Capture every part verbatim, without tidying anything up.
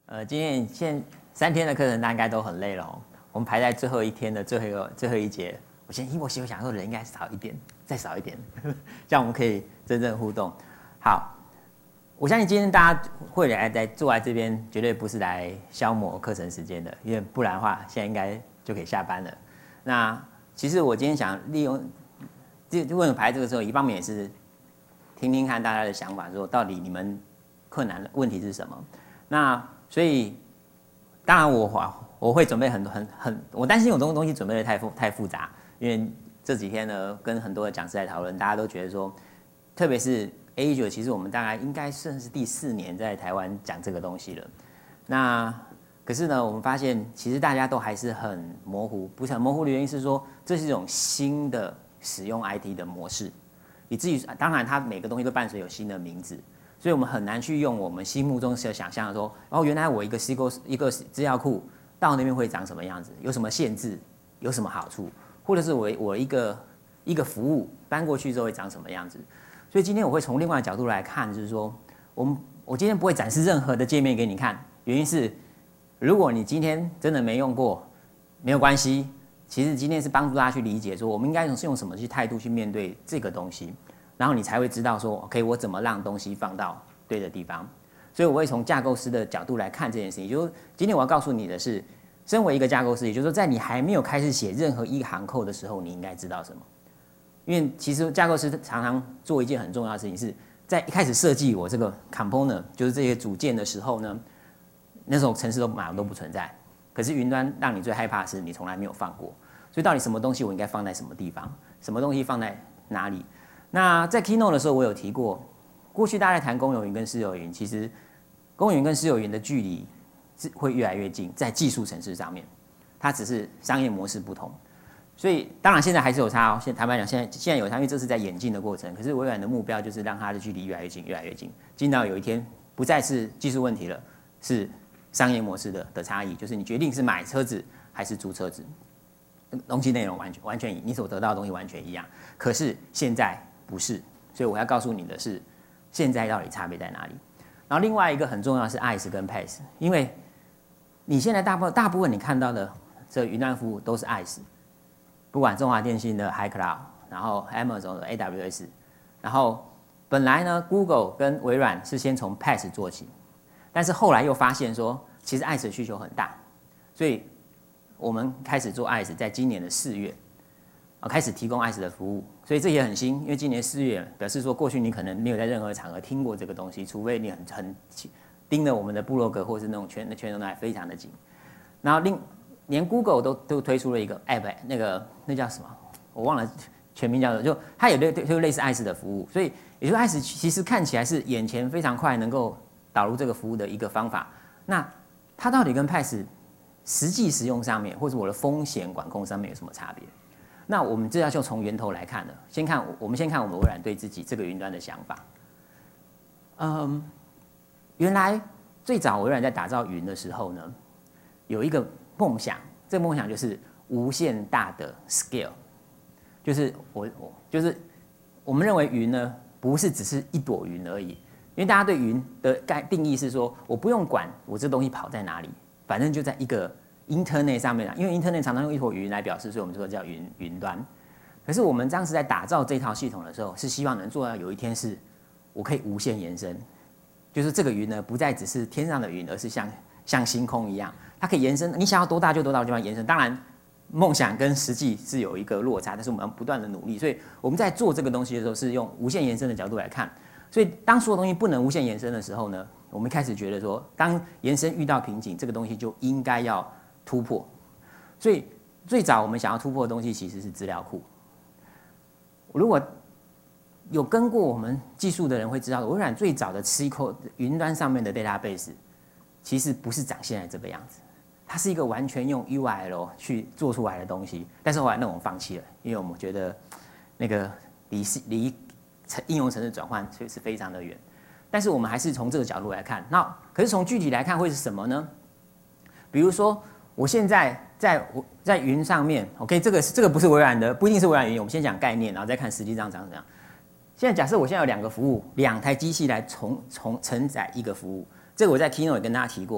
呃，今天现三天的课程，大家应该都很累了、哦。我们排在最后一天的最后一个最后一节，我先因为我心里想说人应该少一点，再少一点，这样我们可以真正互动。好，我相信今天大家会来来坐在这边，绝对不是来消磨课程时间的，因为不然的话，现在应该就可以下班了。那其实我今天想利用，就为什么排这个时候，一方面也是听听看大家的想法，说到底你们困难的问题是什么。那所以，当然我我会准备很多很很，我担心有东东西准备的太复太复杂，因为这几天呢跟很多的讲师来讨论，大家都觉得说，特别是 A 九，其实我们大概应该算是第四年在台湾讲这个东西了。那可是呢，我们发现其实大家都还是很模糊，不是很模糊的原因是说，这是一种新的使用 I T 的模式，以至于当然它每个东西都伴随有新的名字。所以我们很难去用我们心目中所想象的说，哦，原来我一个 S Q L 一个资料库到那边会长什么样子，有什么限制，有什么好处，或者是我我一个一个服务搬过去之后会长什么样子。所以今天我会从另外的角度来看，就是说，我们我今天不会展示任何的界面给你看，原因是如果你今天真的没用过，没有关系，其实今天是帮助大家去理解说，我们应该是用什么去态度去面对这个东西。然后你才会知道说 ，OK， 我怎么让东西放到对的地方。所以我会从架构师的角度来看这件事情。也就是今天我要告诉你的是，身为一个架构师，也就是说，在你还没有开始写任何一行code的时候，你应该知道什么。因为其实架构师常常做一件很重要的事情是，在一开始设计我这个 component， 就是这些组件的时候呢，那时候程式都马上都不存在。可是云端让你最害怕的是你从来没有放过。所以到底什么东西我应该放在什么地方，什么东西放在哪里？那在 Keynote 的时候，我有提过，过去大家在谈公有云跟私有云，其实公有云跟私有云的距离是会越来越近，在技术程式上面，它只是商业模式不同。所以当然现在还是有差哦，现坦白讲，现在现在有差，因为这是在演进的过程。可是微软的目标就是让它的距离越来越近，越来越近，近到有一天不再是技术问题了，是商业模式的的差异，就是你决定是买车子还是租车子，东西内容完全完全你所得到的东西完全一样。可是现在不是，所以我要告诉你的是，现在到底差别在哪里？然后另外一个很重要的是 I S 跟 P A S， 因为你现在大部分大部分你看到的这云端服务都是 I S， 不管中华电信的 iCloud， 然后 Amazon 的 A W S， 然后本来呢 Google 跟微软是先从 P A S 做起，但是后来又发现说，其实 I S 的需求很大，所以我们开始做 I S， 在今年的四月。开始提供 I S 的服务，所以这也很新，因为今年四月表示说，过去你可能没有在任何场合听过这个东西，除非你很很盯着我们的部落格或是那种圈圈动态非常的紧。然后另连 Google 都都推出了一个 App， 那个那叫什么？我忘了全名叫做，就它也推出类似 I S 的服务，所以也就是 I S 其实看起来是眼前非常快能够导入这个服务的一个方法。那它到底跟 P A S 实际使用上面，或者我的风险管控上面有什么差别？那我们这要就从源头来看了，先看我们先看我们微软对自己这个云端的想法。嗯，原来最早微软在打造云的时候呢，有一个梦想，这个梦想就是无限大的 scale， 就是我我就是我们认为云呢不是只是一朵云而已，因为大家对云的概定义是说，我不用管我这东西跑在哪里，反正就在一个Internet 上面啊，因为 Internet 常常用一坨云来表示，所以我们说叫云云端。可是我们当时在打造这套系统的时候，是希望能做到有一天是我可以无限延伸，就是这个云呢不再只是天上的云，而是像像星空一样，它可以延伸，你想要多大就多大的地方延伸。当然，梦想跟实际是有一个落差，但是我们要不断的努力。所以我们在做这个东西的时候，是用无限延伸的角度来看。所以当所有东西不能无限延伸的时候呢，我们开始觉得说，当延伸遇到瓶颈，这个东西就应该要突破，所以最早我们想要突破的东西其实是资料库。如果有跟过我们技术的人会知道，微软最早的 S Q L 云端上面的 database 其实不是长现在这个样子，它是一个完全用 U I L 去做出来的东西。但是后来那我们放弃了，因为我们觉得那个离离应用程式转换是非常的远。但是我们还是从这个角度来看，那可是从具体来看会是什么呢？比如说，我现在在在云上面 ，OK， 这个这个不是微软的，不一定是微软云。我们先讲概念，然后再看实际上长怎样。现在假设我现在有两个服务，两台机器来重重承载一个服务，这个我在 Keynote 也跟大家提过。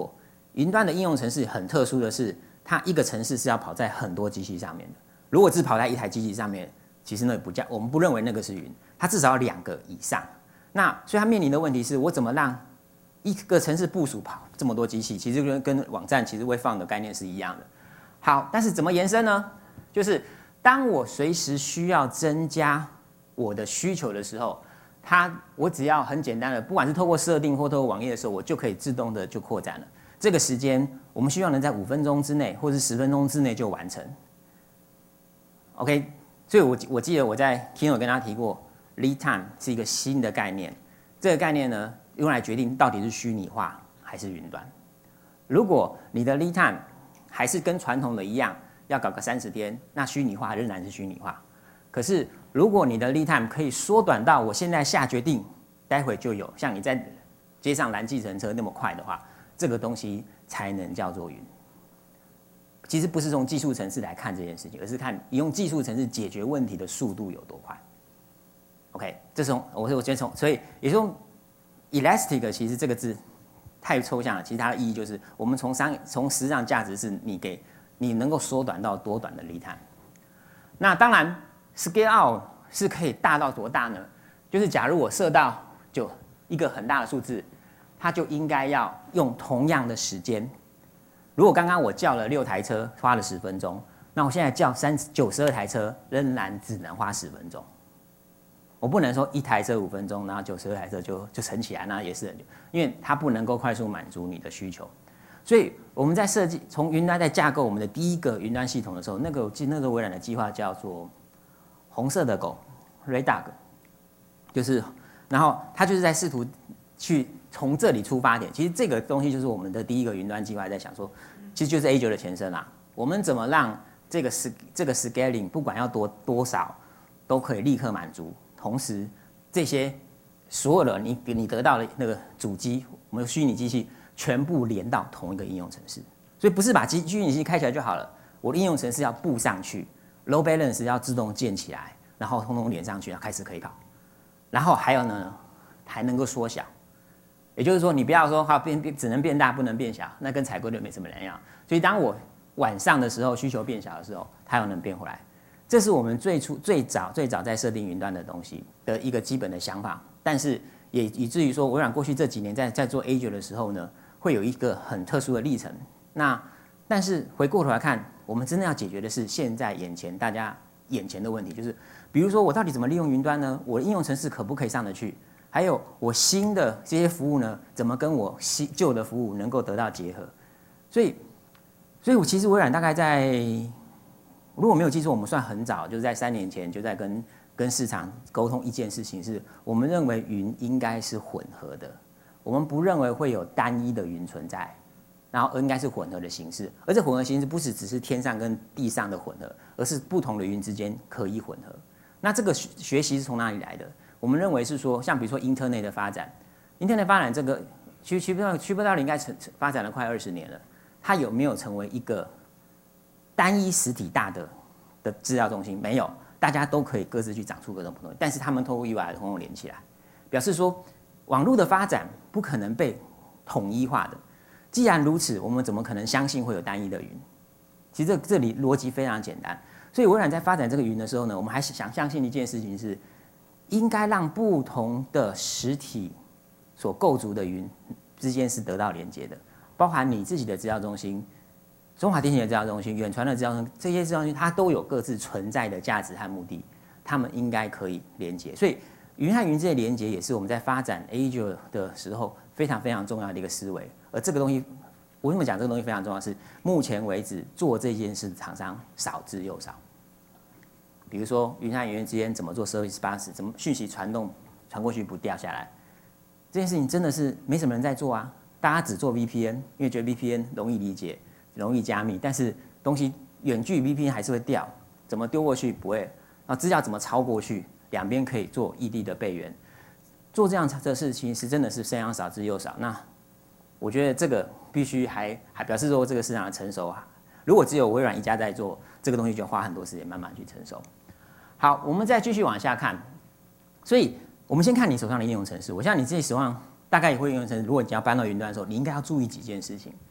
云端的应用程式很特殊的是，它一个程式是要跑在很多机器上面的。如果只跑在一台机器上面，其实那不叫，我们不认为那个是云，它至少要两个以上。那所以它面临的问题是，我怎么让一个程式部署跑这么多机器？其实跟跟网站其实会放的概念是一样的。好，但是怎么延伸呢？就是当我随时需要增加我的需求的时候，它我只要很简单的，不管是透过设定或透过网页的时候，我就可以自动的就扩展了。这个时间我们希望能在五分钟之内，或是十分钟之内就完成。OK， 所以我我记得我在 Keynote 跟大家提过 ，lead time 是一个新的概念。这个概念呢，用来决定到底是虚拟化还是云端。如果你的 lead time 还是跟传统的一样，要搞个三十天，那虚拟化仍然是虚拟化。可是如果你的 lead time 可以缩短到我现在下决定，待会就有，像你在街上拦计程车那么快的话，这个东西才能叫做云。其实不是从技术层次来看这件事情，而是看你用技术层次解决问题的速度有多快。OK， 这是从我我觉得从，所以也是用 elastic， 其实这个字太抽象了，其实它的意义就是我们从商从实际上价值是你给你能够缩短到多短的 lead time。那当然 scale out 是可以大到多大呢？就是假如我设到就一个很大的数字，它就应该要用同样的时间。如果刚刚我叫了六台车，花了十分钟，那我现在叫三九十二台车，仍然只能花十分钟。我不能说一台车五分钟，然后九十二台车就就乘起来，那也是很久，因为它不能够快速满足你的需求。所以我们在设计从云端在架构我们的第一个云端系统的时候，那个我记得那个微软的计划叫做红色的狗 Red Dog， 就是，然后它就是在试图去从这里出发点。其实这个东西就是我们的第一个云端计划在想说，其实就是 Azure 的前身啦。我们怎么让这个这个 scaling 不管要多多少，都可以立刻满足，同时这些所有的你你得到的那个主机，我们虚拟机器全部连到同一个应用程式。所以不是把机虚拟机器开起来就好了，我的应用程式要布上去 ，load balance 要自动建起来，然后通通连上去，然后开始可以考。然后还有呢，还能够缩小。也就是说，你不要说它变变只能变大不能变小，那跟采购就没什么两样。所以当我晚上的时候需求变小的时候，它又能变回来。这是我们最初最早最早在设定云端的东西的一个基本的想法。但是也以至于说，微软过去这几年在在做 Azure 的时候呢，会有一个很特殊的历程。那但是回过头来看，我们真的要解决的是现在眼前大家眼前的问题，就是比如说我到底怎么利用云端呢？我的应用程式可不可以上得去？还有我新的这些服务呢，怎么跟我新旧的服务能够得到结合？所以，所以我其实微软大概在，如果没有记错，我们算很早，就是在三年前就在跟跟市场沟通一件事情是，我们认为云应该是混合的，我们不认为会有单一的云存在，然后应该是混合的形式，而这混合形式不是只是天上跟地上的混合，而是不同的云之间可以混合。那这个学习是从哪里来的？我们认为是说，像比如说 Internet 的发展 ，Internet 发展这个区区不到区不到零应该发展了快二十年了，它有没有成为一个单一实体大的的资料中心？没有，大家都可以各自去长出各种不同，但是他们透过 U I 统统连起来，表示说网络的发展不可能被统一化的。既然如此，我们怎么可能相信会有单一的云？其实这这里逻辑非常简单，所以微软在发展这个云的时候呢，我们还是想相信一件事情是。应该让不同的实体所构筑的云之间是得到连接的，包含你自己的资料中心、中华电信的资料中心、远传的资料中心，这些资料中心它都有各自存在的价值和目的，它们应该可以连接。所以云和云之间的连接也是我们在发展 Azure 的时候非常非常重要的一个思维。而这个东西，我为什么讲这个东西非常重要？是目前为止做这件事的厂商少之又少。比如说云和云之间怎么做 service bus， 怎么讯息传动传过去不掉下来，这件事情真的是没什么人在做啊。大家只做 V P N， 因为觉得 V P N 容易理解、容易加密，但是东西远距 V P N 还是会掉，怎么丢过去不会？然后资料怎么抄过去？两边可以做异地的备援，做这样的事情是真的是非常少之又少。那我觉得这个必须还还表示说这个市场的成熟啊。如果只有微软一家在做这个东西，就要花很多时间慢慢去成熟。好，我们再继续往下看。所以，我们先看你手上的应用程式。我相信你自己手上大概也会应用程式。如果你要搬到云端的时候，你应该要注意几件事情。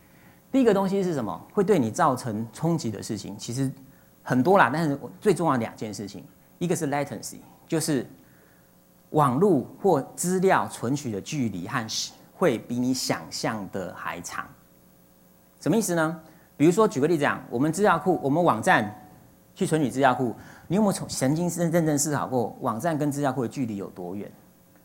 第一个东西是什么？会对你造成冲击的事情，其实很多啦，但是最重要的两件事情，一个是 latency， 就是网络或资料存取的距离和会比你想象的还长。什么意思呢？比如说举个例子讲，我们资料库，我们网站去存取资料库，你有没有曾经认真思考过网站跟资料库的距离有多远？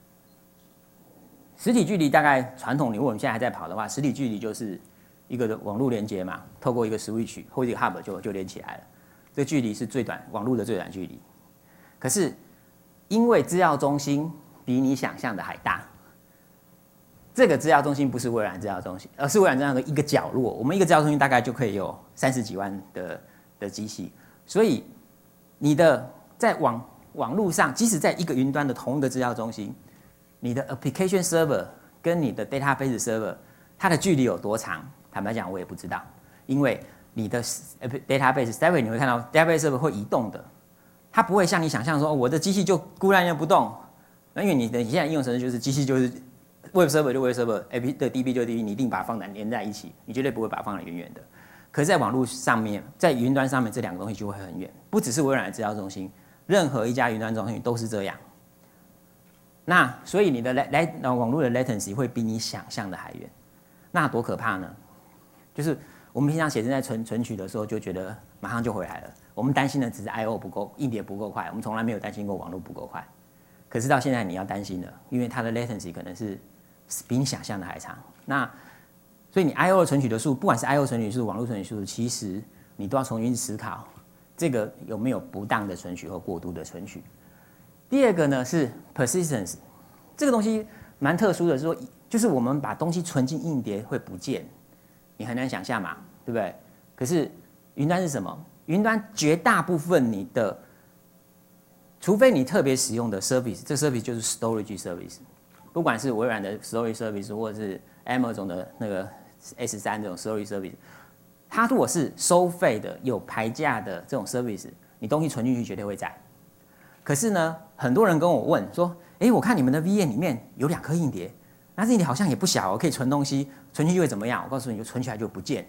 实体距离大概传统，如果我们现在还在跑的话，实体距离就是一个网络连接嘛，透过一个 switch 或者一个 hub 就就连起来了，这距离是最短网络的最短距离。可是因为资料中心比你想象的还大，这个资料中心不是微软资料中心，而是微软这样的一个角落。我们一个资料中心大概就可以有三十几万的的机器，所以你的在网网络上，即使在一个云端的同一个资料中心，你的 application server 跟你的 database server 它的距离有多长？坦白讲，我也不知道，因为你的 database server 你会看到 database server 会移动的，它不会像你想象说，哦，我的机器就孤单不动。那因为你的现在应用程式就是机器就是 web server 就 web server，A P 的 D B 就 D B， 你一定把它放在连在一起，你绝对不会把它放得远远的。可是，在网络上面，在云端上面，这两个东西就会很远。不只是微软的资料中心，任何一家云端中心都是这样。那所以你的来来网络的 latency 会比你想象的还远，那多可怕呢？就是我们平常写真在存存取的时候，就觉得马上就回来了。我们担心的只是 I O 不够，硬碟不够快，我们从来没有担心过网络不够快。可是到现在你要担心了，因为它的 latency 可能是比你想象的还长。那所以你 I O 的存取的数，不管是 I O 存取数、网络存取数，其实你都要重新思考，这个有没有不当的存取或过度的存取。第二个呢是 persistence， 这个东西蛮特殊的，是说就是我们把东西存进硬碟会不见，你很难想象嘛，对不对？可是云端是什么？云端绝大部分你的，除非你特别使用的 service， 这 service 就是 storage service， 不管是微软的 storage service 或者是 Amazon 的那个 S 三 这种 storage service， 它如果是收费的、有牌价的这种 service， 你东西存进去绝对会在。可是呢，很多人跟我问说：“哎，我看你们的 V M 里面有两颗硬碟，那这硬碟好像也不小哦，可以存东西，存进去会怎么样？”我告诉你，就存起来就不见。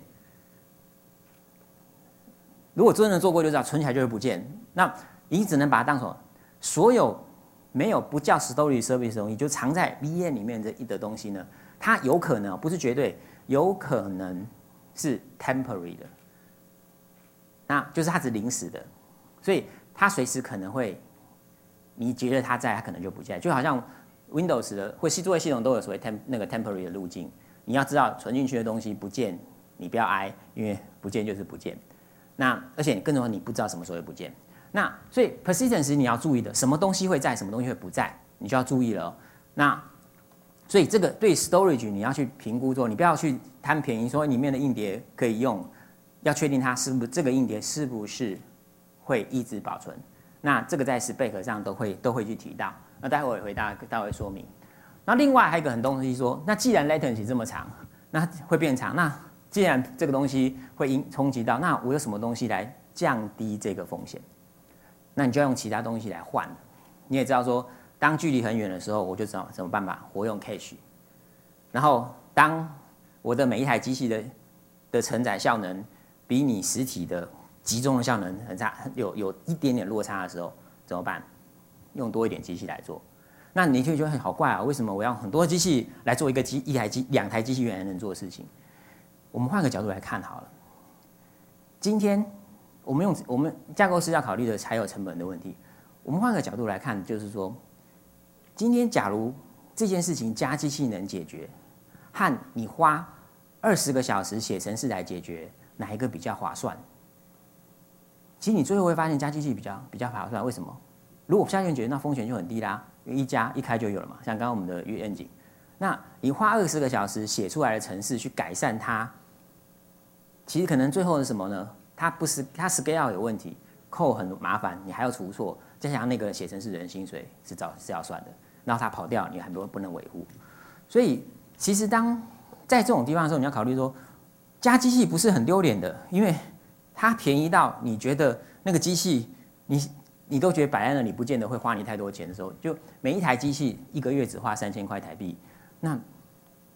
如果真的做过就知道，存起来就会不见。那你只能把它当成所有没有不叫 storage service 的东西，就藏在 V M 里面这一的东西呢，它有可能不是绝对，有可能是 temporary 的，那就是它是临时的，所以它随时可能会。你觉得它在，它可能就不在，就好像 Windows 的或作业系统都有所谓 temp 那个 temporary 的路径。你要知道存进去的东西不见，你不要哀，因为不见就是不见。那而且更重要，你不知道什么时候会不见。那所以 persistence 你要注意的，什么东西会在，什么东西会不在，你就要注意了哦。那所以这个对 storage 你要去评估说，你不要去贪便宜，说里面的硬碟可以用，要确定它是不是这个硬碟是不是会一直保存。那这个在 spec 上都会都会去提到，那待会回答待会说明。那另外还有一个很多东西说，那既然 latency 这么长，那会变长，那既然这个东西会因冲击到，那我有什么东西来降低这个风险？那你就要用其他东西来换。你也知道说，当距离很远的时候，我就知道什么办法，活用 cache。然后当我的每一台机器的的承载效能比你实体的集中的效能很差，有有一点点落差的时候怎么办？用多一点机器来做。那你就觉得很好怪啊，为什么我要很多机器来做一个机一台机两台机器原来能做的事情？我们换个角度来看好了。今天我们用我们架构师要考虑的还有成本的问题。我们换个角度来看，就是说，今天假如这件事情加机器能解决，和你花二十个小时写程式来解决，哪一个比较划算？其实你最后会发现加机器比较比较划算，为什么？如果下面解决，那风险就很低啦，因为一加一开就有了嘛。像刚刚我们的愿景，那你花二十个小时写出来的程式去改善它，其实可能最后是什么呢？它不是它 scale 有问题，扣很麻烦，你还要除错，加上那个写程式人薪水是找是要算的，然后它跑掉，你很多不能维护。所以其实当在这种地方的时候，你要考虑说，加机器不是很丢脸的，因为它便宜到你觉得那个机器你你都觉得摆在那里不见得会花你太多钱的时候，就每一台机器一个月只花三千块台币，那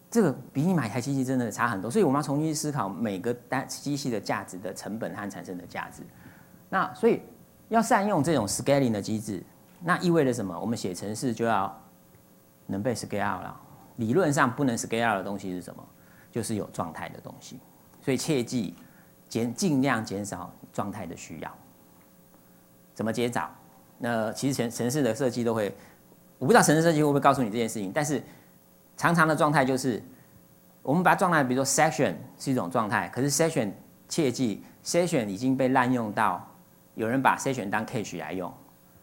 这个比你买一台机器真的差很多，所以我们要重新思考每个单机器的价值的成本和产生的价值。那所以要善用这种 scaling 的机制，那意味着什么？我们写程式就要能被 scale out 了。理论上不能 scale out 的东西是什么？就是有状态的东西。所以切记减尽量减少状态的需要。怎么减少？那其实程程式的设计都会，我不知道程式设计会不会告诉你这件事情，但是常常的状态就是我们把状态，比如说 session 是一种状态，可是 session 切记 session 已经被滥用到有人把 session 当 cache 来用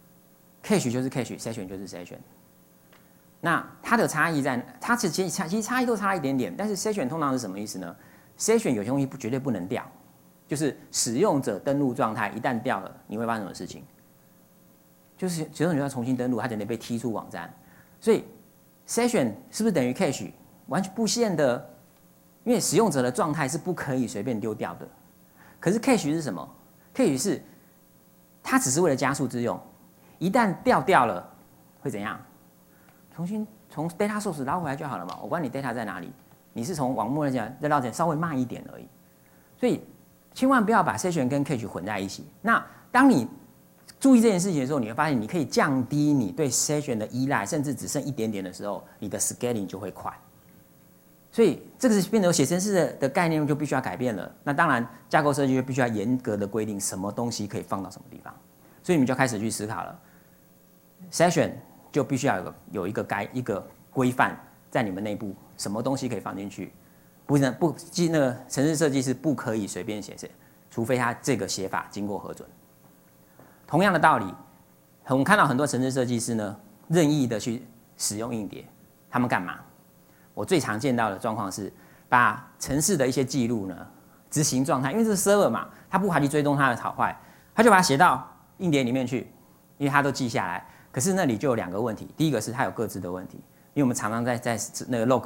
，cache 就是 cache，session 就是 session。那它的差异在，它其实其实差异都差一点点，但是 session 通常是什么意思呢 ？session 有些东西不绝对不能掉，就是使用者登录状态一旦掉了，你会发生什么事情？就是使用者要重新登录，他就得被踢出网站。所以 session 是不是等于 cache？ 完全不限的，因为使用者的状态是不可以随便丢掉的。可是 cache 是什么 ？cache 是它只是为了加速之用，一旦掉掉了会怎样？重新从 data source 捞回来就好了嘛，我管你 data 在哪里，你是从网络来讲再捞起来稍微慢一点而已。所以千万不要把 session 跟 cache 混在一起。那当你注意这件事情的时候，你会发现你可以降低你对 session 的依赖，甚至只剩一点点的时候，你的 scaling 就会快。所以这个是变成写程式 的, 的概念就必须要改变了。那当然，架构设计就必须要严格的规定什么东西可以放到什么地方。所以你们就开始去思考了 ，session 就必须要有个有一个该一个规范在你们内部，什么东西可以放进去，不能不那个程式设计是不可以随便写写，除非他这个写法经过核准。同样的道理，我们看到很多程式设计师呢，任意的去使用硬碟，他们干嘛？我最常见到的状况是，把程式的一些记录呢，执行状态，因为这是 server 嘛，他不好去追踪它的好坏，他就把它写到硬碟里面去，因为他都记下来。可是那里就有两个问题，第一个是它有各自的问题，因为我们常常在在那个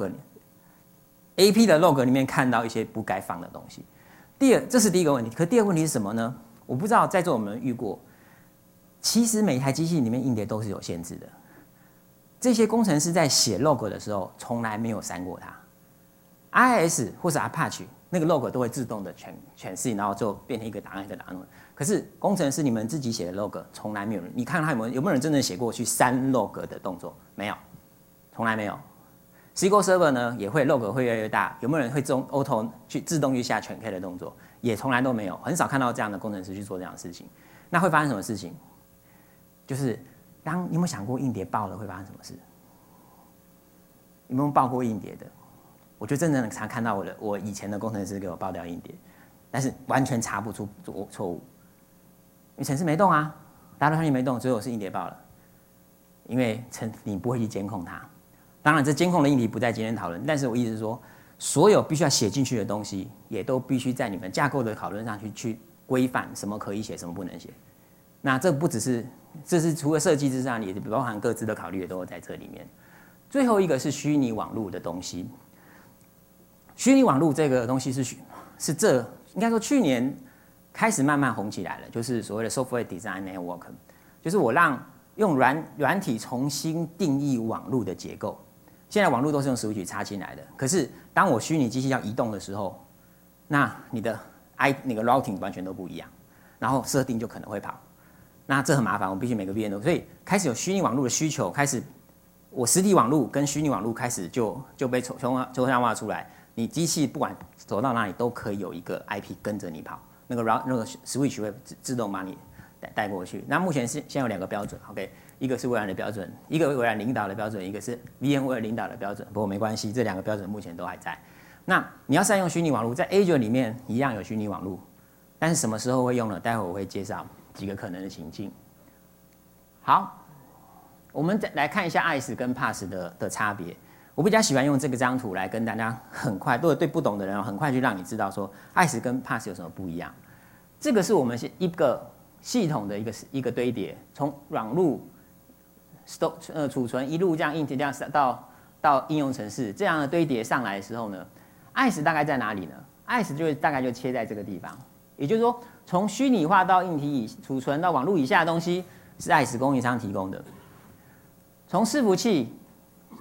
log、A P 的 log 里面看到一些不该放的东西。第二，这是第一个问题。可第二个问题是什么呢？我不知道在座有没有遇过。其实每一台机器里面硬碟都是有限制的，这些工程师在写 log 的时候从来没有删过它。I S 或是 Apache 那个 log 都会自动的全全释，然后就变成一个档案一个档案。可是工程师你们自己写的 log 从来没有人，你看他有没有有没有人真正写过去删 log 的动作？没有，从来没有。S Q L Server 呢也会 log 会越来越大，有没有人会自动 auto 去自动去下全 K 的动作？也从来都没有，很少看到这样的工程师去做这样的事情。那会发生什么事情？就是当你有没有想过硬碟爆了会发生什么事？有没有爆过硬碟的？我就真的常看到我的我以前的工程师给我爆掉硬碟，但是完全查不出错误，因为程式没动啊，大家都相信没动，最后是硬碟爆了，因为程你不会去监控它。当然，这监控的议题不在今天讨论，但是我意思是说，所有必须要写进去的东西，也都必须在你们架构的讨论上去去规范什么可以写，什么不能写。那这不只是，这是除了设计之上，也包含各自的考虑，也都在这里面。最后一个是虚拟网络的东西。虚拟网络这个东西是是这应该说去年开始慢慢红起来了，就是所谓的 software design network， 就是我让用软软体重新定义网络的结构。现在网络都是用 switch 插进来的，可是当我虚拟机器要移动的时候，那你的 i 那个 routing 完全都不一样，然后设定就可能会跑。那这很麻烦，我们必须每个 V N 都，所以开始有虚拟网络的需求，开始我实体网络跟虚拟网络开始就就被抽抽抽象化出来。你机器不管走到哪里都可以有一个 I P 跟着你跑，那个 route 那个 switch 会自自动把你带带过去。那目前是现在有两个标准 ，OK， 一个是微软的标准，一个微软领导的标准，一个是 VMware 领导的标准。不过没关系，这两个标准目前都还在。那你要善用虚拟网络，在 Azure 里面一样有虚拟网络，但是什么时候会用呢？待会我会介绍几个可能的情境。好，我们再来看一下 I S 跟 P A S S 的的差别。我比较喜欢用这个张图来跟大家很快，如果对不懂的人很快去让你知道说 I S 跟 P A S S 有什么不一样。这个是我们一个系统的一个一个堆叠，从网路、呃储存一路这样硬件这样到到应用程式这样的堆叠上来的时候呢 ，I S 大概在哪里呢 ？I S 就大概就切在这个地方，也就是说，从虚拟化到硬体以储存到网路以下的东西是 I S 供应商提供的，从伺服器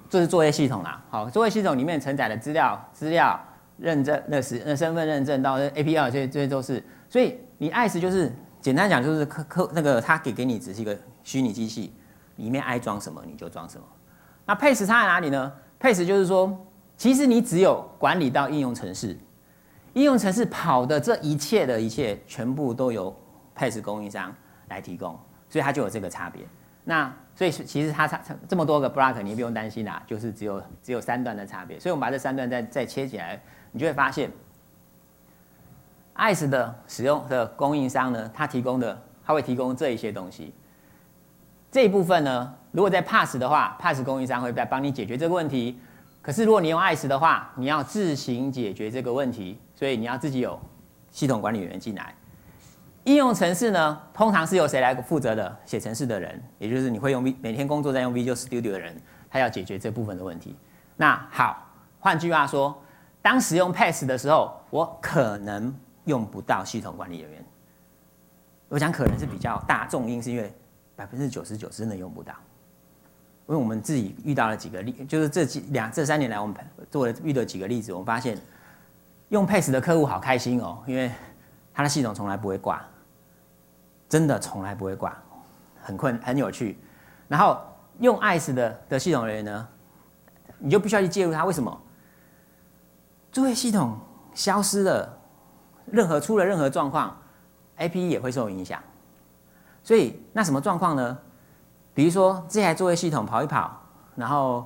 这是作业系统啦。好，作业系统里面承载的资料、资料认证、那是那身份认证到 A P I 这些这些都是。所以你 I C E 就是简单讲就是客客那个他给给你只是一个虚拟机器，里面爱装什么你就装什么。那 P A C E 差在哪里呢 ？P A C E 就是说，其实你只有管理到应用程式，应用程式跑的这一切的一切全部都由 P A C E 供应商来提供，所以它就有这个差别。那所以其实它这么多个 block 你也不用担心啦，就是只有只有三段的差别。所以我们把这三段再再切起来，你就会发现 I C E 的使用的供应商呢，它提供的它会提供这一些东西。这一部分呢，如果在 P A S 的话 ，P A S 供应商会再帮你解决这个问题。可是如果你用 I C E 的话，你要自行解决这个问题，所以你要自己有系统管理员进来。应用程式呢，通常是由谁来负责的？写程式的人，也就是你会用 V 每天工作在用 Visual Studio 的人，他要解决这部分的问题。那好，换句话说，当使用 P A S 的时候，我可能用不到系统管理人员。我讲可能是比较大重音，是因为百分之九十九真的用不到。因为我们自己遇到了几个例，就是这几两这三年来，我们做了遇到几个例子，我们发现用 P A S 的客户好开心哦，因为他的系统从来不会挂。真的从来不会挂，很困，很有趣。然后用 I C E 的的系统人员呢，你就必须要去介入它。为什么？作业系统消失了，任何出了任何状况 ，A P I 也会受影响。所以那什么状况呢？比如说这台作业系统跑一跑，然后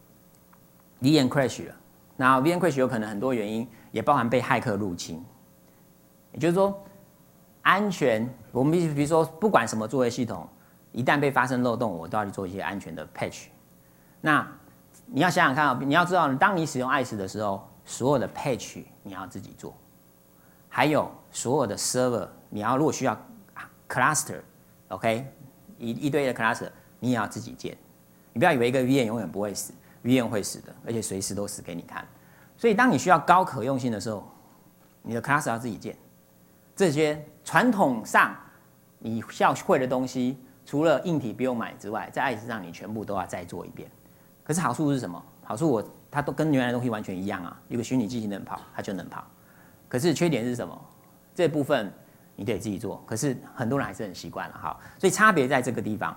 V M crash 了，然后 V M crash 有可能很多原因，也包含被骇客入侵。也就是说，安全，我们比如说，不管什么作业系统，一旦被发生漏洞，我都要去做一些安全的 patch。那你要想想看啊，你要知道，当你使用 I C E 的时候，所有的 patch 你要自己做，还有所有的 server， 你要如果需要 cluster，OK， 一一堆的 cluster， 你也要自己建。你不要以为一个 V M 永远不会死 ，V M 会死的，而且随时都死给你看。所以当你需要高可用性的时候，你的 cluster 要自己建。这些传统上你要会的东西，除了硬体不用买之外，在 I C E 上你全部都要再做一遍。可是好处是什么？好处我它都跟原来的东西完全一样啊，一个虚拟机器能跑，它就能跑。可是缺点是什么？这部分你得自己做，可是很多人还是很习惯了哈，所以差别在这个地方。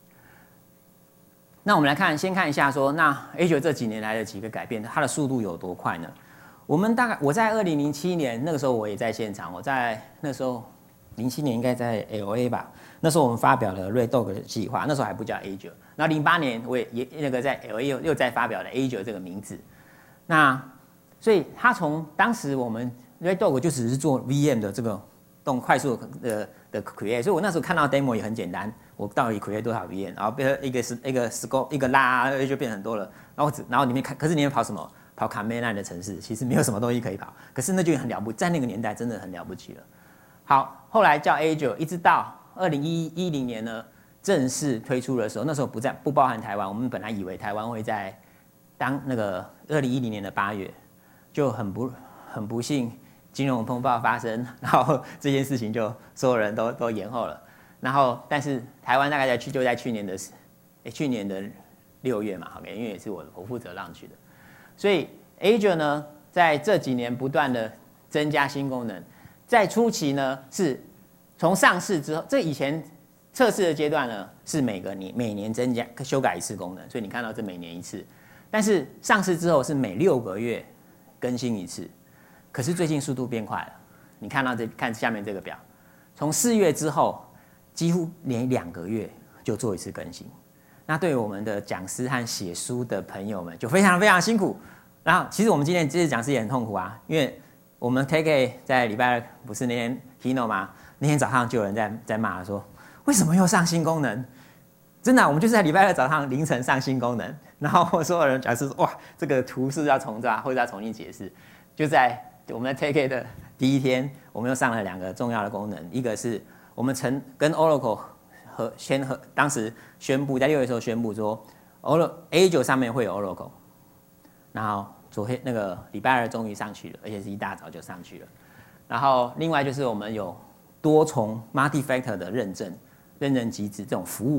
那我们来看，先看一下说，那 Azure 这几年来的几个改变，它的速度有多快呢？我们大概我在二零零七年那个时候我也在现场，我在那时候零七年应该在 L A 吧，那时候我们发表了 Red Dog 的计划，那时候还不叫 Azure。那零八年我也也那个在 L A 又又再发表了 Azure 这个名字。那所以他从当时我们 Red Dog 就只是做 V M 的这个动快速的的 create， 所以我那时候看到 demo 也很简单，我到底 create 多少 V M， 然后变成一个一个 scope 一个拉就变很多了，然后然后里面看，可是里面跑什么？跑 command line 的程式，其实没有什么东西可以跑，可是那就很了不，在那个年代真的很了不起了。好，后来叫 Azure， 一直到二零一零年呢正式推出的时候，那时候不在不包含台湾，我们本来以为台湾会在当那个二零一零年的八月，就很不很不幸，金融风暴发生，然后这件事情就所有人都都延后了。然后，但是台湾大概在去就在去年的，欸、去年的六月嘛 ，OK， 因为也是我我负责让去的。所以 Azure 呢，在这几年不断的增加新功能，在初期呢是从上市之后，这以前测试的阶段呢是每个年每年增加修改一次功能，所以你看到这每年一次，但是上市之后是每六个月更新一次，可是最近速度变快了，你看到这看下面这个表，从四月之后几乎连两个月就做一次更新。那对于我们的讲师和写书的朋友们就非常非常辛苦。然后其实我们今天这次讲师也很痛苦啊，因为我们 Take A 在礼拜二不是那天 Keynote 吗？那天早上就有人在在骂说，为什么又上新功能？真的、啊，我们就是在礼拜二早上凌晨上新功能，然后所有人讲师说，哇，这个图是要重抓或者要重新解释。就在我们的 Take A 的第一天，我们又上了两个重要的功能，一个是我们曾跟 Oracle。和先和当时宣布在六月的时候宣布说 ，A 九上面会有 Oracle， 然后昨天那个礼拜二终于上去了，而且是一大早就上去了。然后另外就是我们有多重 multi-factor 的认证、认证机制这种服务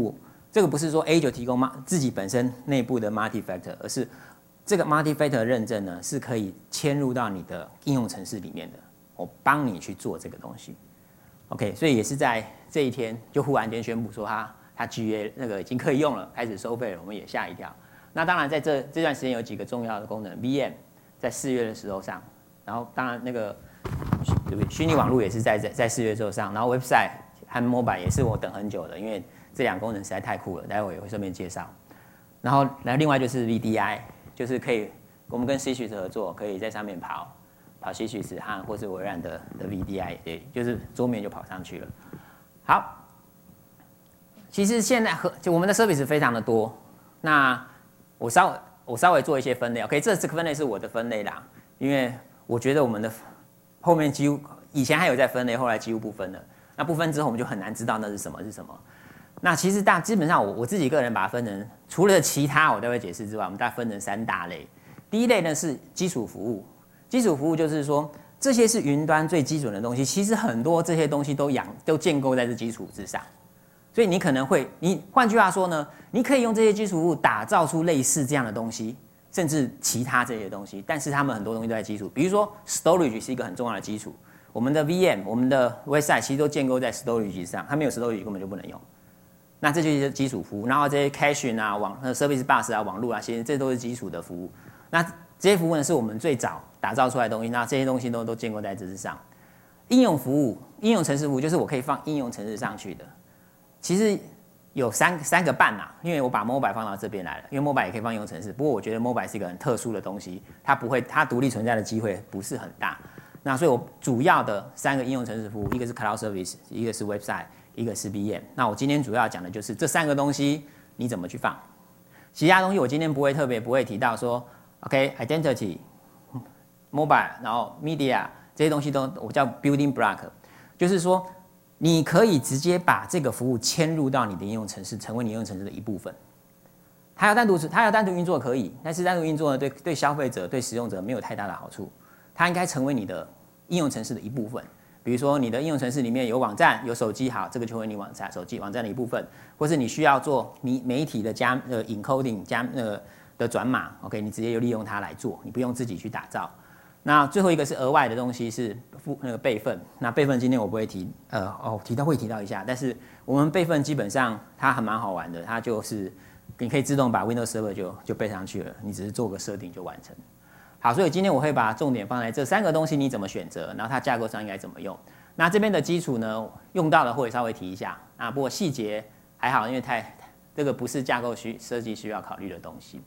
这个不是说 A 就提供自己本身内部的 multi-factor， 而是这个 multi-factor 认证呢是可以嵌入到你的应用程式里面的，我帮你去做这个东西。OK， 所以也是在这一天就忽然间宣布说它它 G A 那个已经可以用了，开始收费了，我们也吓一跳。那当然在这这段时间有几个重要的功能 ，V M 在四月的时候上，然后当然那个对不对？虚拟网络也是在在在四月的时候上，然后 website 和 mobile 也是我等很久的，因为这两个功能实在太酷了，待会也会顺便介绍。然后然后另外就是 V D I， 就是可以我们跟 C S 合作，可以在上面跑。跑 C S 和或是微软的的 V D I， 也就是桌面就跑上去了。好，其实现在和就我们的 service 非常的多，那我稍微我稍微做一些分类 ，OK， 这这个分类是我的分类啦，因为我觉得我们的后面几乎以前还有在分类，后来几乎不分了。那不分之后，我们就很难知道那是什么是什么。那其实大基本上我我自己个人把它分成，除了其他我待会解释之外，我们大概分成三大类。第一类呢是基础服务。基础服务就是说，这些是云端最基准的东西。其实很多这些东西都养都建构在这基础之上，所以你可能会，你换句话说呢，你可以用这些基础服务打造出类似这样的东西，甚至其他这些东西。但是他们很多东西都在基础，比如说 storage 是一个很重要的基础。我们的 V M、我们的 website 其实都建构在 storage 上，它没有 storage 根本就不能用。那这就是基础服务，然后这些 caching 啊、网 service bus 啊、网络啊，其实这都是基础的服务。那这些服务呢是我们最早打造出来的东西，那这些东西都都建构在这之上。应用服务、应用程式服务就是我可以放应用程式上去的。其实有三三个半啦，因为我把 mobile 放到这边来了，因为 mobile 也可以放应用程式。不过我觉得 mobile 是一个很特殊的东西，它不会，它独立存在的机会不是很大。那所以我主要的三个应用程式服务，一个是 cloud service， 一个是 website， 一个是 V M。那我今天主要讲的就是这三个东西你怎么去放。其他东西我今天不会特别不会提到说。OK，identity、mobile， 然后 media 这些东西都我叫 building block， 就是说你可以直接把这个服务嵌入到你的应用程式，成为你应用程式的一部分。它要单独它要单独运作可以，但是单独运作呢对对消费者对使用者没有太大的好处。它应该成为你的应用程式的一部分。比如说你的应用程式里面有网站、有手机，好，这个就会你网站、手机网站的一部分，或是你需要做媒媒体的加呃 encoding 加呃。的转码 ，OK， 你直接就利用它来做，你不用自己去打造。那最后一个是额外的东西是附那个备份，那备份今天我不会提，呃，哦，提到会提到一下，但是我们备份基本上它还蛮好玩的，它就是你可以自动把 Windows Server 就就备上去了，你只是做个设定就完成。好，所以今天我会把重点放在这三个东西你怎么选择，然后它架构上应该怎么用。那这边的基础呢，用到了会稍微提一下啊，不过细节还好，因为太这个不是架构需设计需要考虑的东西。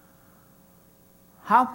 好，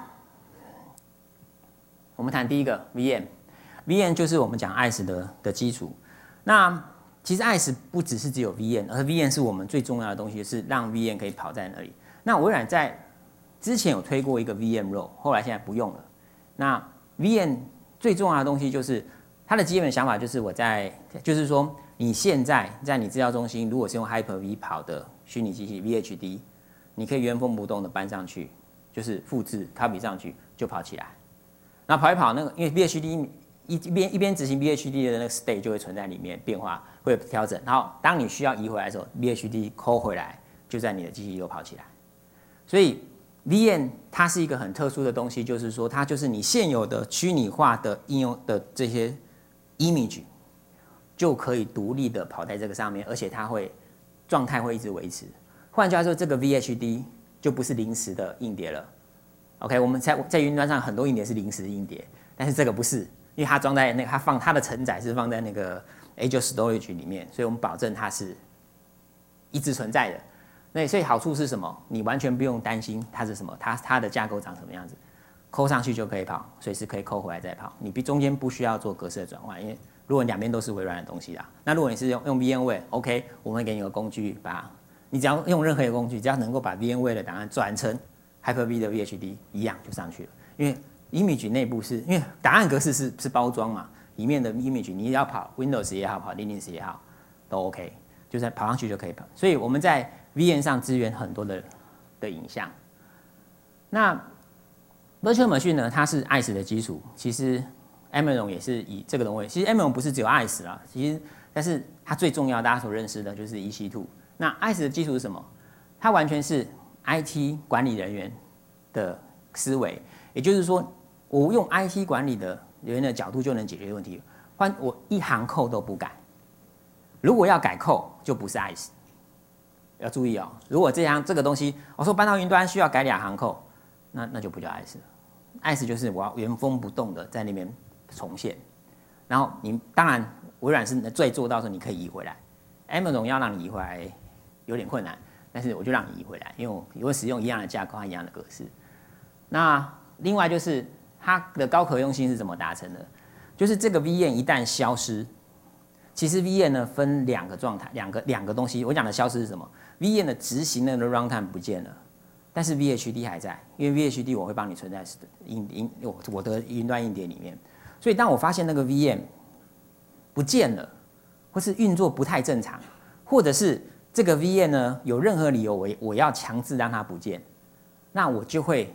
我们谈第一个 V M，V M 就是我们讲 I S 的的基础。那其实 I S 不只是只有 V M， 而 V M 是我们最重要的东西，是让 V M 可以跑在那里。那微软在之前有推过一个 V M role， 后来现在不用了。那 V M 最重要的东西就是它的基本想法就是我在，就是说你现在在你资料中心，如果是用 Hyper-V 跑的虚拟机器 V H D， 你可以原封不动的搬上去。就是复制 copy 上去就跑起来，那跑一跑那个，因为 V H D 一边一边执行 V H D 的那个 state 就会存在里面变化，会有调整。然后当你需要移回来的时候 ，V H D 抠回来，就在你的机器又跑起来。所以 V M 它是一个很特殊的东西，就是说它就是你现有的虚拟化的应用的这些 image 就可以独立的跑在这个上面，而且它会状态会一直维持。换句话说，这个 V H D 就不是临时的硬碟了 ，OK？ 我们在在云端上很多硬碟是临时的硬碟，但是这个不是，因为它装在那个它放它的承载是放在那个 Azure Storage 里面，所以我们保证它是一直存在的。那所以好处是什么？你完全不用担心它是什么，它它的架构长什么样子，抠上去就可以跑，随时可以抠回来再跑，你中间不需要做格式的转换，因为如果两边都是微软的东西啦，那如果你是用用 VMware，OK， 我们会给你个工具把。你只要用任何一个工具，只要能够把 VMware 的档案转成 Hyper-V 的 V H D 一样就上去了。因为 image 内部是因为档案格式是是包装嘛，里面的 image 你要跑 Windows 也好，跑 Linux 也好，都 OK， 就在跑上去就可以跑。所以我们在 V M 上支援很多的的影像。那 Virtual Machine 呢，它是 I S 的基础，其实 Amazon 也是以这个东西。其实 Amazon 不是只有 I S 啦，其实但是它最重要大家所认识的就是 E C 二。 那 I C E 的基础是什么？它完全是 I T 管理人员的思维，也就是说，我用 I T 管理的人员的角度就能解决问题。换我一行扣都不改，如果要改扣，就不是 I C E。要注意哦，如果这样这个东西，我说搬到云端需要改两行扣，那那就不叫 I C E 了。I C E 就是我要原封不动的在那边重现，然后你当然微软是最做到说你可以移回来 ，Amazon 要让你移回来有点困难，但是我就让你移回来，因为我会使用一样的架构和一样的格式。那另外就是它的高可用性是怎么达成的？就是这个 V M 一旦消失，其实 V M 呢分两个状态，两个两个东西。我讲的消失是什么 ？V M 的执行的 runtime 不见了。但是 V H D 还在，因为 V H D 我会帮你存在硬硬我我的云端硬碟里面，所以当我发现那个 V M 不见了，或是运作不太正常，或者是这个 V M 呢有任何理由我我要强制让它不见，那我就会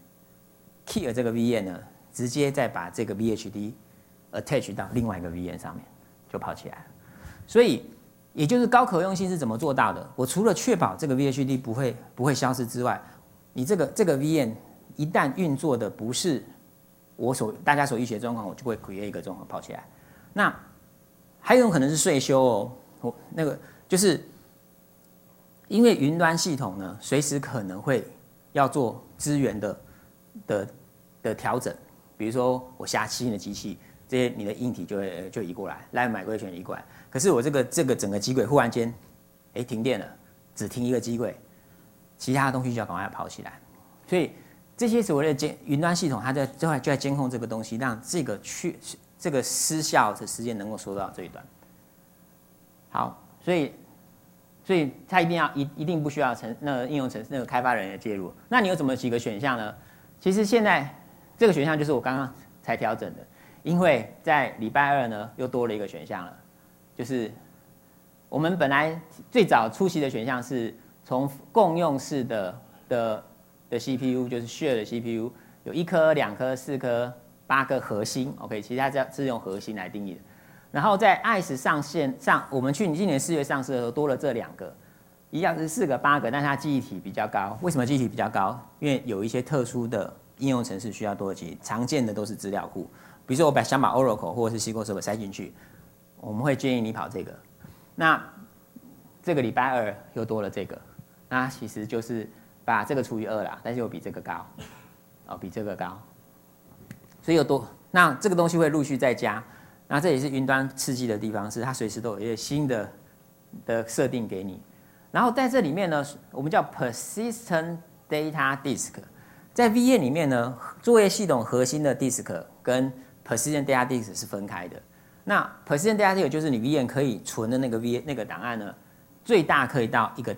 kill 这个 V M 呢，直接再把这个 V H D attach 到另外一个 V M 上面，就跑起来了。所以也就是高可用性是怎么做到的？我除了确保这个 V H D 不会不会消失之外，你这个这个 V M 一旦运作的不是我所大家所预期的状况，我就会 create 一个状况跑起来。那还有可能是税修哦，我那个就是因为云端系统呢，随时可能会要做资源的的的调整，比如说我下新的机器，这些你的硬体就会就移过来，来买归全移过来。可是我这个这个整个机柜忽然间，哎停电了，只停一个机柜，其他的东西就要赶快跑起来。所以这些所谓的监云端系统，它在就在就在监控这个东西，让这个去这个失效的时间能够缩到最短。好，所以所以它一定要一一定不需要程那个应用程那个开发人员介入。那你有怎么几个选项呢？其实现在这个选项就是我刚刚才调整的，因为在礼拜二呢又多了一个选项了。就是我们本来最早出席的选项是从共用式的的的 C P U， 就是 share 的 C P U， 有一颗、两颗、四颗、八个核心 ，OK， 其实它是用核心来定义的。然后在 I C E 上线上，我们去今年四月上市的时候多了这两个，一样是四个、八个，但是它记忆体比较高。为什么记忆体比较高？因为有一些特殊的应用程式需要多的记忆，常见的都是资料库，比如说我把想把 Oracle 或者是 S Q L Server 塞进去。我们会建议你跑这个，那这个礼拜二又多了这个，那其实就是把这个除以二啦，但是又比这个高，哦，比这个高，所以有多，那这个东西会陆续再加，那这也是云端刺激的地方，是它随时都有一些新的的设定给你，然后在这里面呢，我们叫 persistent data disk， 在 V M 里面呢，作业系统核心的 disk 跟 persistent data disk 是分开的。那 persistent data disk 就是你 V M 可以存的那个 V 那个档案呢，最大可以到一个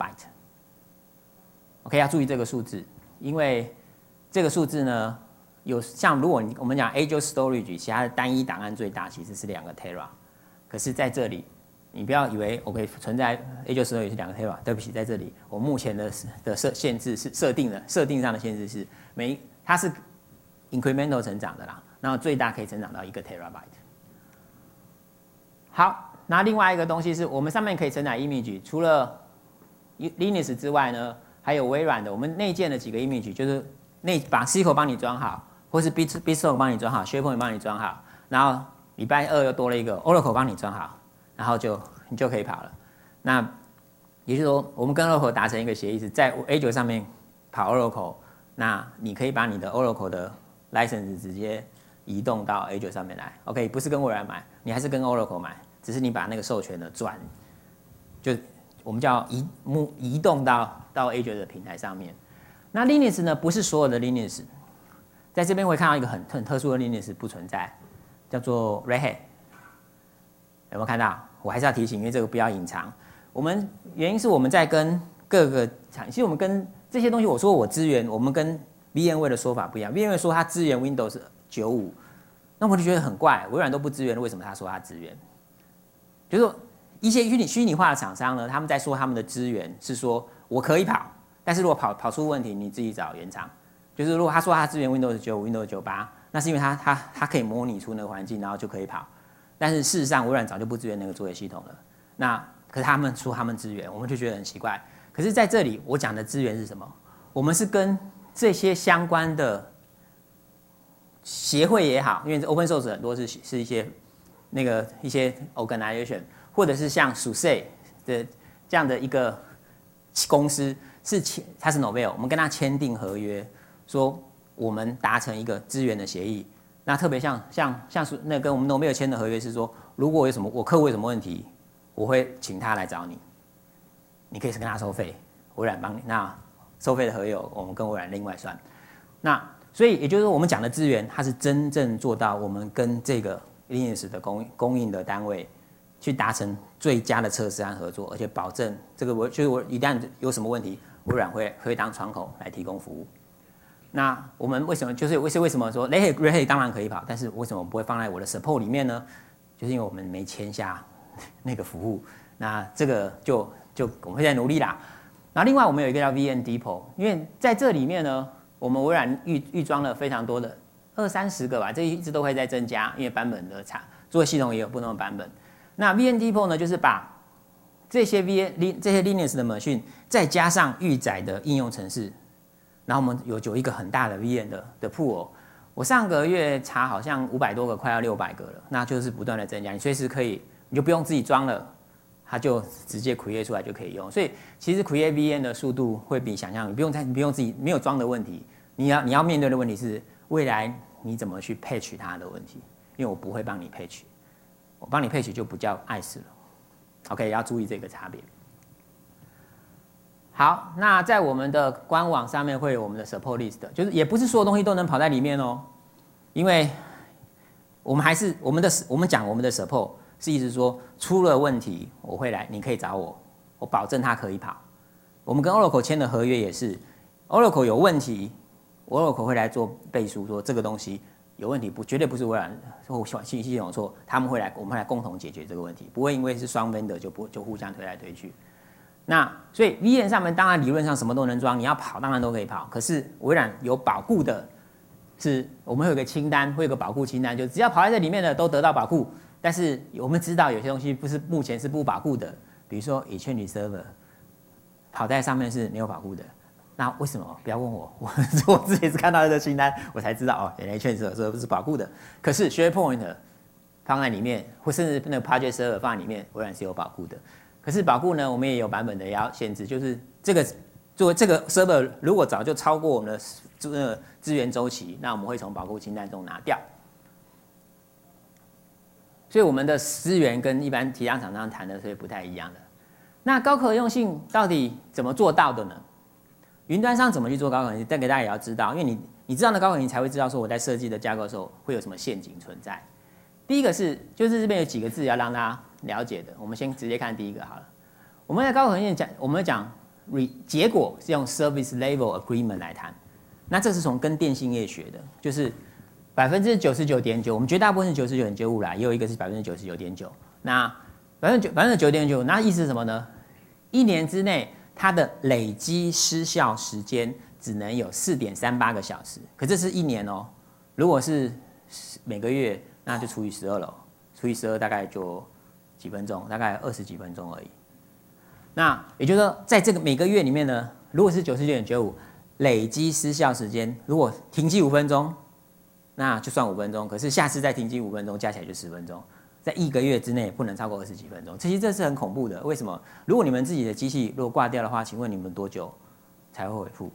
terabyte。OK， 要注意这个数字，因为这个数字呢，有像如果你我们讲 Azure Storage， 其他的单一档案最大其实是两个 tera， 可是在这里，你不要以为 OK 存在 Azure Storage 是两个 tera， 对不起，在这里我目前的的设限制是设定的设定上的限制是每它是 incremental 成长的啦，然后最大可以成长到一个 terabyte。好，那另外一个东西是我们上面可以承载 image， 除了 Linux 之外呢，还有微软的，我们内建的几个 image， 就是内把 S Q L 帮你装好，或是 Bistro 帮你装好 ，SharePoint 帮你装好，然后礼拜二又多了一个 Oracle 帮你装好，然后就你就可以跑了。那也就是说，我们跟 Oracle 达成一个协议，是在 Azure 上面跑 Oracle， 那你可以把你的 Oracle 的 license 直接移动到 Azure 上面来 ，OK， 不是跟微软买，你还是跟 Oracle 买，只是你把那个授权的转，就我们叫移移动到到 Azure 的平台上面。那 Linux 呢，不是所有的 Linux， 在这边会看到一个很很特殊的 Linux 不存在，叫做 Red Hat， 有没有看到？我还是要提醒，因为这个不要隐藏。我们原因是我们在跟各个厂，其实我们跟这些东西，我说我支援，我们跟 VMware 的说法不一样。VMware 说它支援 Windows 九十五，那我就觉得很怪，微软都不支援，为什么他说他支援？就是说一些虚拟虚拟化的厂商呢，他们在说他们的资源是说我可以跑，但是如果跑跑出问题，你自己找原厂。就是如果他说他支援 Windows 九十五、Windows 九十八，那是因为他他他可以模拟出那个环境，然后就可以跑。但是事实上，微软早就不支援那个作业系统了。那可是他们出他们资源，我们就觉得很奇怪。可是在这里我讲的资源是什么？我们是跟这些相关的协会也好，因为 open source 很多是是一些那个一些 organization， 或者是像 S U S E 的这样的一个公司，是签它是 Novell， 我们跟他签订合约，说我们达成一个资源的协议。那特别像像像那跟我们 Novell 签的合约是说，如果有什么我客户有什么问题，我会请他来找你，你可以跟他收费，微软帮你。那收费的合约我们跟微软另外算。那所以也就是说，我们讲的资源，它是真正做到我们跟这个 Linux 的供供应的单位去达成最佳的测试和合作，而且保证这个我就是我一旦有什么问题，微软会会当窗口来提供服务。那我们为什么就是为为什么说 Red Hat 当然可以跑，但是为什么不会放在我的 support 里面呢？就是因为我们没签下那个服务。那这个就就我们会在努力啦。然后另外我们有一个叫 V N Depot， 因为在这里面呢，我们微软预预装了非常多的二三十个吧，这一直都会在增加，因为版本的差，作为系统也有不同的版本。那 V N Depot 呢，就是把这些 V N 这些 Linux 的 machine 再加上预载的应用程式，然后我们有有一个很大的 V N 的的 pool。我上个月查好像五百多个，快要六百个了，那就是不断的增加，你随时可以，你就不用自己装了。它就直接 create 出来就可以用，所以其实 create V N 的速度会比想象，你不用再你不用自己没有装的问题，你要你要面对的问题是未来你怎么去 patch 它的问题，因为我不会帮你 patch， 我帮你 patch 就不叫爱死了 ，OK， 要注意这个差别。好，那在我们的官网上面会有我们的 support list， 就是也不是所有东西都能跑在里面哦，因为我们还是我们的我们讲我们的 support。是意思说出了问题我会来，你可以找我，我保证它可以跑。我们跟 Oracle 签的合约也是 ，Oracle 有问题 ，Oracle 会来做背书，说这个东西有问题，不绝对不是微软或信息系统错，他们会来，我们会来共同解决这个问题，不会因为是双 vendor 就不就互相推来推去。那所以 V N 上面当然理论上什么都能装，你要跑当然都可以跑，可是微软有保护的是，我们会有个清单，会有个保护清单，就只要跑在这里面的都得到保护。但是我们知道有些东西不是目前是不保护的，比如说 Exchange Server 跑在上面是没有保护的。那为什么？不要问我，我我自己是看到这个清单，我才知道哦，原来 Exchange Server 是保护的。可是 SharePoint 放在里面，或甚至那个 Project Server 放在里面，微软是有保护的。可是保护呢，我们也有版本的要限制，就是这个作为这个 Server 如果早就超过我们的资源周期，那我们会从保护清单中拿掉。所以我们的资源跟一般其他厂商谈的是不太一样的。那高可用性到底怎么做到的呢？云端上怎么去做高可用性？这个大家也要知道，因为你你知道那高可用性，才会知道说我在设计的架构的时候会有什么陷阱存在。第一个是，就是这边有几个字要让大家了解的，我们先直接看第一个好了。我们在高可用性讲，我们讲结果是用 Service Level Agreement 来谈，那这是从跟电信业学的，就是。百分之九十九点九，我们绝大部分是九十九点九五啦，也有一个是百分之九十九点九。那百分之九百分之九点九，那意思是什么呢？一年之内它的累积失效时间只能有四点三八个小时，可这是一年哦。如果是每个月，那就除以十二了，除以十二大概就几分钟，大概二十几分钟而已。那也就是说，在这个每个月里面呢，如果是九十九点九五，累积失效时间，如果停机五分钟。那就算五分钟，可是下次再停机五分钟，加起来就十分钟，在一个月之内不能超过二十几分钟。其实这是很恐怖的。为什么？如果你们自己的机器如果挂掉的话，请问你们多久才会恢复？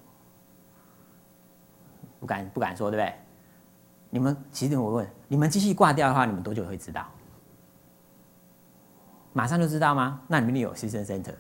不敢不敢说，对不对？你们其实我问，你们机器挂掉的话，你们多久会知道？马上就知道吗？那你们一定有 System Center，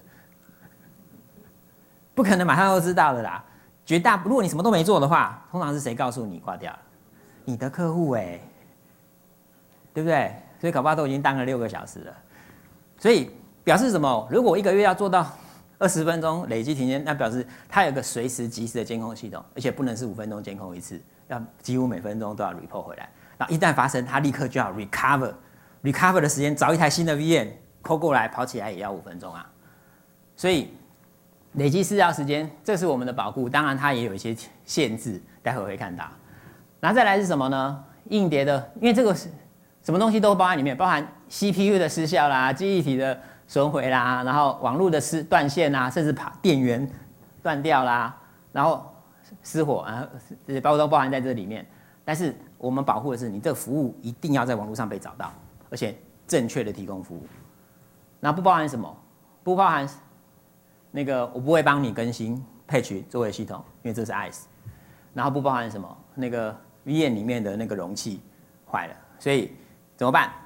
不可能马上就知道的啦。绝大如果你什么都没做的话，通常是谁告诉你挂掉了？你的客户哎、欸，对不对？所以搞不好都已经当了六个小时了。所以表示什么？如果我一个月要做到二十分钟累积停间，那表示它有个随时即时的监控系统，而且不能是五分钟监控一次，要几乎每分钟都要 report 回来。然后一旦发生，它立刻就要 recover，recover recover 的时间找一台新的 V M 扣过来跑起来也要五分钟啊。所以累积失效时间，这是我们的保护，当然它也有一些限制，待会会看到。然后再来是什么呢？硬碟的，因为这个是什么东西都包含里面，包含 C P U 的失效啦、记忆体的损毁啦，然后网络的失断线啦，甚至跑电源断掉啦，然后失火啊，这些包括都包含在这里面。但是我们保护的是你这个服务一定要在网络上被找到，而且正确的提供服务。那不包含什么？不包含那个我不会帮你更新 patch 作为系统，因为这是 I C E。然后不包含什么？那个 V M 里面的那个容器坏了，所以怎么办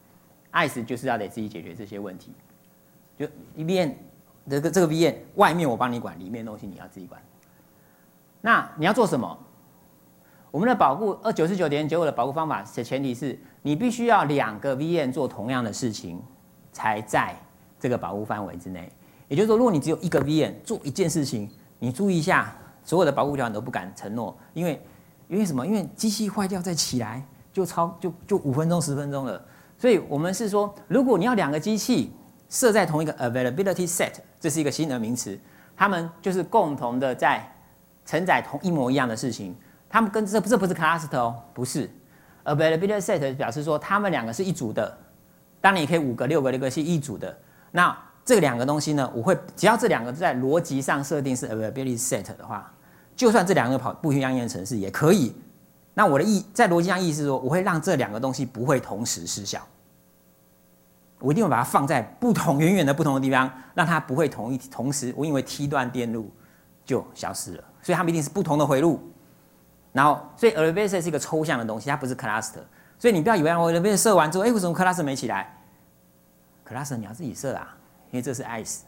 ？I C E 就是要得自己解决这些问题。就 V M 这个这个 V M 外面我帮你管，里面的东西你要自己管。那你要做什么？我们的保护二九十九点九五的保护方法的前提是你必须要两个 V M 做同样的事情，才在这个保护范围之内。也就是说，如果你只有一个 V M 做一件事情，你注意一下，所有的保护条你都不敢承诺，因为因为什么？因为机器坏掉再起来就超就就五分钟十分钟了。所以我们是说，如果你要两个机器设在同一个 availability set， 这是一个新的名词，他们就是共同的在承载同一模一样的事情。他们跟这这不是 cluster 哦，不是 availability set 表示说他们两个是一组的，当然也可以五个、六个、六个是一组的。那这两个东西呢，我会只要这两个在逻辑上设定是 availability set 的话，就算这两个跑不一样的程式也可以。那我的意在逻辑上意思是说，我会让这两个东西不会同时失效，我一定会把它放在不同远远的不同的地方，让它不会同一同时，我因为踢断电路就消失了，所以它们一定是不同的回路。然后，所以 availability 是一个抽象的东西，它不是 cluster。所以你不要以为我 availability 设完之后，哎，为什么 cluster 没起来 ？cluster 你要自己设啊，因为这是 I C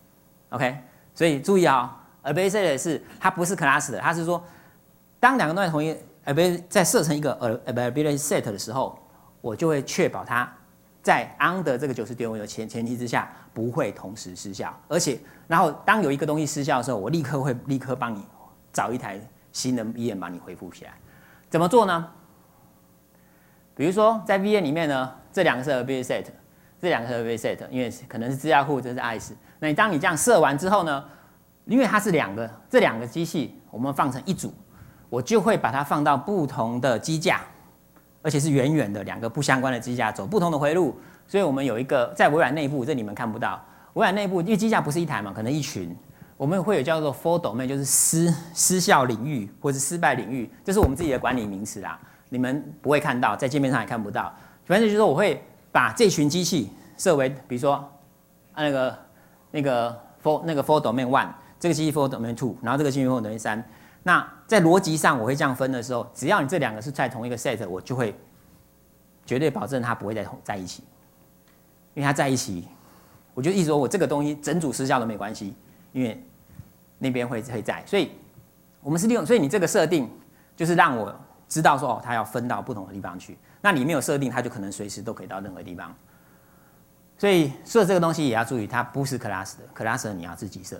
E。OK， 所以注意啊、哦、，availability 是它不是 cluster， 它是说当两个东西同一 availability 在设成一个 availability set 的时候，我就会确保它在 under 这个九十点五的前前提之下不会同时失效，而且然后当有一个东西失效的时候，我立刻会立刻帮你找一台新的 V M 把你恢复起来。怎么做呢？比如说在 V M 里面呢，这两个是 availability set， 这两个是 availability set， 因为可能是资料库，这是 I C E。那你当你这样设完之后呢，因为它是两个，这两个机器我们放成一组，我就会把它放到不同的机架，而且是远远的两个不相关的机架，走不同的回路。所以我们有一个在微软内部，这你们看不到。微软内部因为机架不是一台嘛，可能一群。我们会有叫做 fault domain， 就是失失效领域或是失败领域，这是我们自己的管理名词啦，你们不会看到，在界面上也看不到。反正就是说，我会把这群机器设为，比如说那个那个 fault 那个 fault domain one， 这个机器 fault domain two， 然后这个机器 fault domain three。那在逻辑上我会这样分的时候，只要你这两个是在同一个 set， 我就会绝对保证它不会在在一起，因为它在一起，我就意思说我这个东西整组失效都没关系，因为那边会会在，所以我们是利用，所以你这个设定就是让我知道说哦，它要分到不同的地方去。那你没有设定，它就可能随时都可以到任何地方。所以设这个东西也要注意，它不是 class 的 ，class 你要自己设。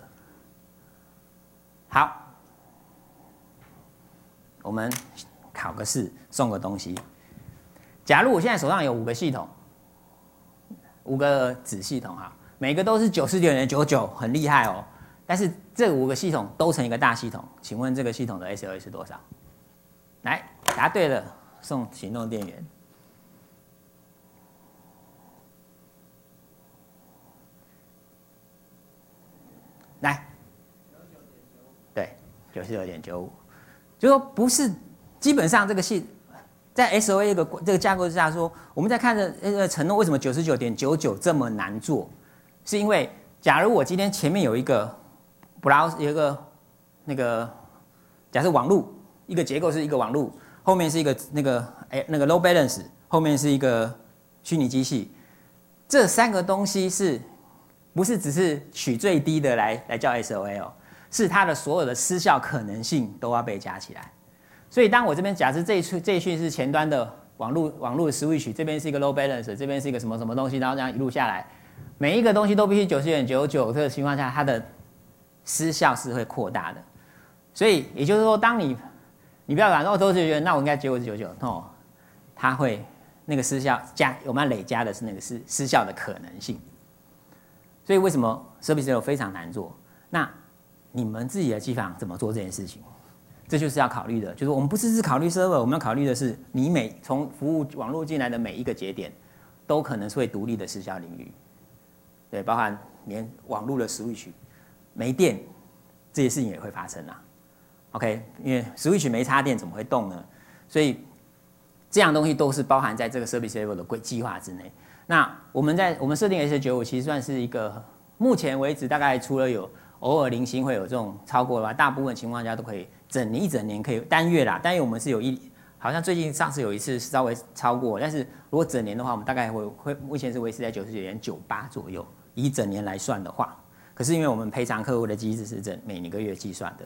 好，我们考个试，送个东西。假如我现在手上有五个系统，五个子系统哈，每个都是九十九点九九，很厉害哦。但是这五个系统都成一个大系统，请问这个系统的 S L A 是多少？来，答对了，送行动电源。来，对，九十九点九五，就说不是，基本上这个系在 S L A 这个这个架构之下说，我们在看着呃承诺为什么九十九点九九这么难做，是因为假如我今天前面有一个 browse 有一个那个假设网路一个结构是一个网路，后面是一个那个哎那个 load balance， 后面是一个虚拟机器，这三个东西是不是只是取最低的来来叫 S L A 哦？是它的所有的失效可能性都要被加起来。所以当我这边假设这一串这一串是前端的网路网路的 switch， 这边是一个 load balance， 这边是一个什么什么东西，然后这样一路下来，每一个东西都必须九十九点九九这个情况下，它的失效是会扩大的，所以也就是说，当你你不要讲哦都是九十九，那我应该结果是九十九，哦，它会那个失效加我们要累加的是那个失失效的可能性。所以为什么 service level 非常难做？那你们自己的机房怎么做这件事情？这就是要考虑的，就是我们不是只考虑 server， 我们要考虑的是你每从服务网络进来的每一个节点，都可能是会独立的失效领域。 对，包含连网络的 switch 没电，这些事情也会发生啊。OK， 因为 switch 没插电怎么会动呢？所以这样东西都是包含在这个 service level 的规计划之内。那我们在我们设定 S 九五其实算是一个目前为止大概除了有偶尔零星会有这种超过的话，大部分情况下都可以整年一整年可以单月啦，单月我们是有一好像最近上次有一次稍微超过，但是如果整年的话，我们大概会会目前是维持在九十九点九八左右，以整年来算的话。可是因为我们赔偿客户的机制是整每一个月计算的。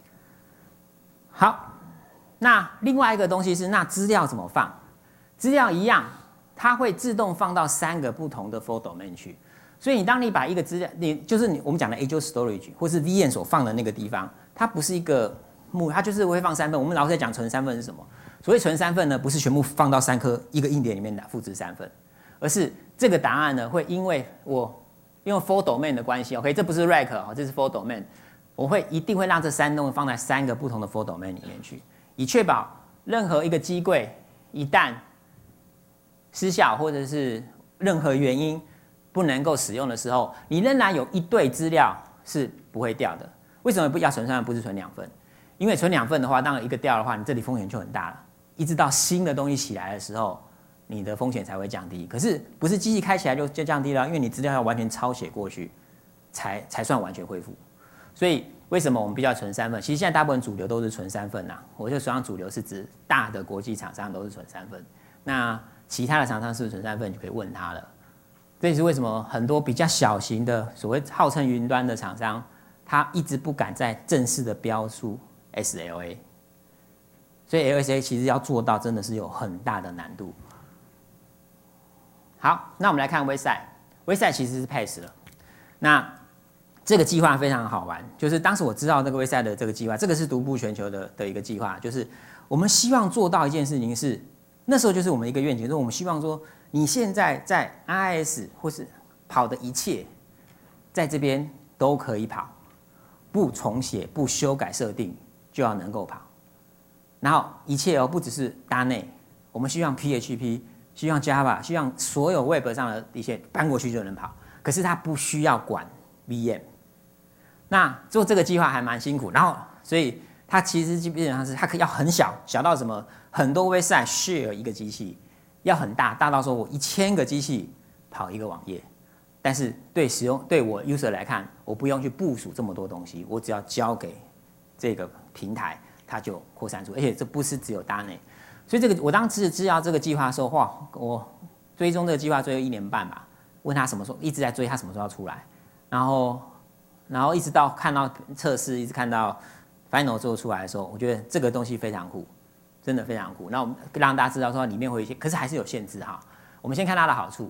好，那另外一个东西是，那资料怎么放？资料一样，它会自动放到三个不同的 folder domain 去。所以你当你把一个资料，你就是你我们讲的 Azure Storage 或是 V M 所放的那个地方，它不是一个目，它就是会放三份。我们老师在讲存三份是什么？所谓存三份呢，不是全部放到三颗一个硬碟里面的复制三份，而是这个答案呢会因为我因为 folder domain 的关系 ，OK， 这不是 rack 哦，这是 folder domain。我会一定会让这三东西放在三个不同的 folder domain 里面去，以确保任何一个机柜一旦失效或者是任何原因不能够使用的时候，你仍然有一堆资料是不会掉的。为什么不要存三份，不是存两份？因为存两份的话，当然一个掉的话，你这里风险就很大了。一直到新的东西起来的时候，你的风险才会降低。可是不是机器开起来就就降低了，因为你资料要完全抄写过去，才才算完全恢复。所以为什么我们必须要存三份？其实现在大部分主流都是存三份呐、啊。我就说主流是指大的国际厂商都是存三份，那其他的厂商是不是存三份，就可以问他了。这也是为什么很多比较小型的所谓号称云端的厂商，他一直不敢在正式的标出 S L A。所以 L S A 其实要做到真的是有很大的难度。好，那我们来看 Wayside，Wayside 其实是 pass 了。那这个计划非常好玩，就是当时我知道那个 Wayside 的这个计划，这个是独步全球的的一个计划，就是我们希望做到一件事情是，那时候就是我们一个愿景，就是我们希望说，你现在在 I S 或是跑的一切，在这边都可以跑，不重写、不修改设定就要能够跑。然后一切哦，不只是搭内，我们希望 P H P， 希望 Java， 希望所有 Web 上的一些搬过去就能跑。可是它不需要管 V M。那做这个计划还蛮辛苦，然后所以它其实基本上是它可以要很小，小到什么很多 website share 一个机器，要很大，大到说我一千个机器跑一个网页。但是对使用对我 user 来看，我不用去部署这么多东西，我只要交给这个平台。它就扩散出，而且这不是只有搭内，所以这个我当时知道这个计划的时候，哇，我追踪这个计划追了一年半吧，问他什么时候一直在追，他什么时候要出来，然后然后一直到看到测试，一直看到 final 做出来的时候，我觉得这个东西非常酷，真的非常酷。那我们让大家知道说里面会有一些，可是还是有限制哈。我们先看它的好处，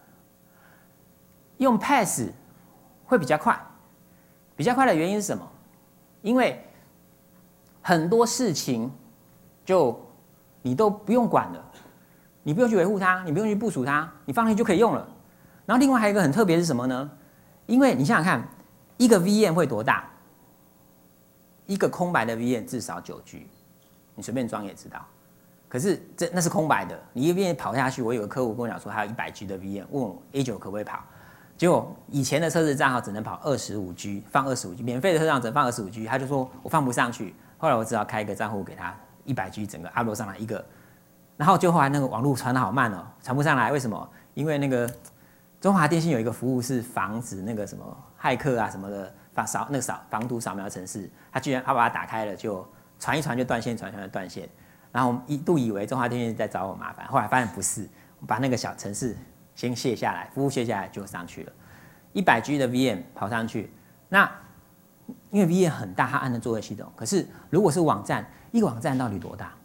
用 pass 会比较快，比较快的原因是什么？因为很多事情就你都不用管了，你不用去维护它，你不用去部署它，你放进去就可以用了。然后另外还有一个很特别是什么呢？因为你想想看，一个 V M 会多大？一个空白的 V M 至少九 G， 你随便装也知道。可是这那是空白的，你一边跑下去，我有个客户跟我讲说，他有一百 G 的 V M， 问我 A 九 可不可以跑？结果以前的测试账号只能跑二十五 G， 放二十五 G， 免费的测试账只能放二十五 G， 他就说我放不上去。后来我只好开一个账户给他一百 G， 整个 upload 上来一个，然后就后来那个网络传得好慢哦，传不上来。为什么？因为那个中华电信有一个服务是防止那个什么骇客啊什么的防扫那个扫防毒扫描程式，他居然他把它打开了，就传一传就断线，传一传就断线。然后我们一度以为中华电信在找我麻烦，后来发现不是，我把那个小程式先卸下来，服务卸下来就上去了，一百 G 的 V M 跑上去，那。因为 V M 很大，它按的作业系统。可是如果是网站，一个网站到底多大？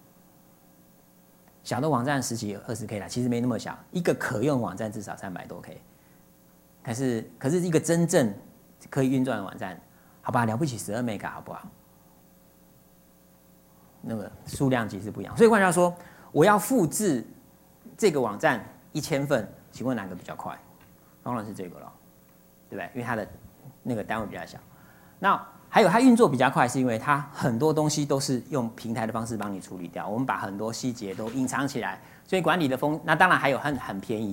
小的网站十几、二十 K 啦，其实没那么小。一个可用网站至少三百多 K。可是，可是一个真正可以运转的网站，好吧，了不起十二 mega 好不好？那个数量其实不一样。所以换句话说，我要复制这个网站一千份，请问哪个比较快？当然是这个了，对不对？因为它的那个单位比较小。那还有它运作比较快，是因为它很多东西都是用平台的方式帮你处理掉。我们把很多细节都隐藏起来，所以管理的风，那当然还有很很便宜，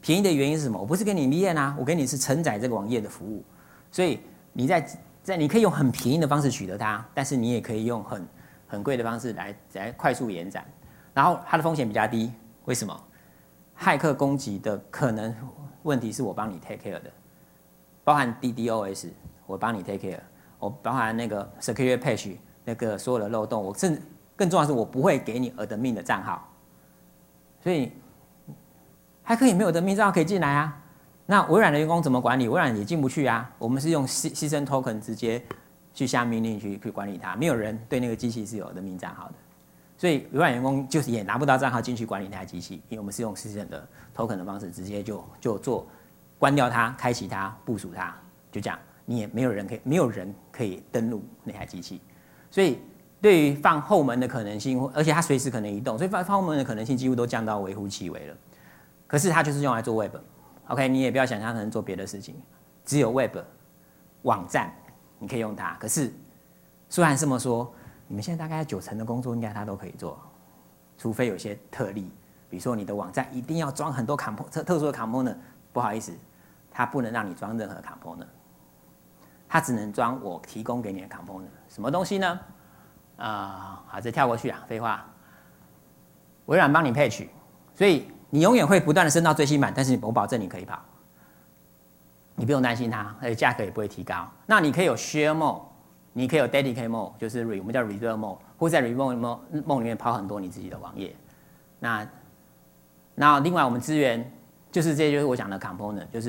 便宜的原因是什么？我不是给你 V M 啊，我给你是承载这个网页的服务，所以你在在你可以用很便宜的方式取得它，但是你也可以用很很贵的方式来来快速延展，然后它的风险比较低。为什么？骇客攻击的可能问题是我帮你 take care 的，包含 D DoS 我帮你 take care， 我包含那个 secure patch 那个所有的漏洞，我甚至更重要的是我不会给你 admin 的账号，所以骇客也没有 admin 账号可以进来啊。那微软的员工怎么管理？微软也进不去啊。我们是用牺牲 token 直接去下命令去去管理它，没有人对那个机器是有 admin 账号的。所以微软员工就是也拿不到账号进去管理那台机器，因为我们是用 system 的 token 的方式，直接就就做关掉它、开启它、部署它，就这样，你也没有人可以没有人可以登录那台机器。所以对于放后门的可能性，而且它随时可能移动，所以放放后门的可能性几乎都降到微乎其微了。可是它就是用来做 web，OK， 你也不要想象它能做别的事情，只有 web 网站你可以用它。可是虽然这么说，你们现在大概九成的工作应该它都可以做，除非有些特例，比如说你的网站一定要装很多 component 特特殊的 component， 不好意思，它不能让你装任何 component， 它只能装我提供给你的 component。什么东西呢？啊、呃，好，这跳过去啊，废话。微软帮你 patch， 所以你永远会不断的升到最新版，但是我保证你可以跑，你不用担心它，而且价格也不会提高。那你可以有 share mode。你可以有 dedicated mode， 就是 re 我们叫 reserve mode， 或在 remote mode 里面跑很多你自己的网页。那那另外我们资源就是这就是我讲的 component， 就是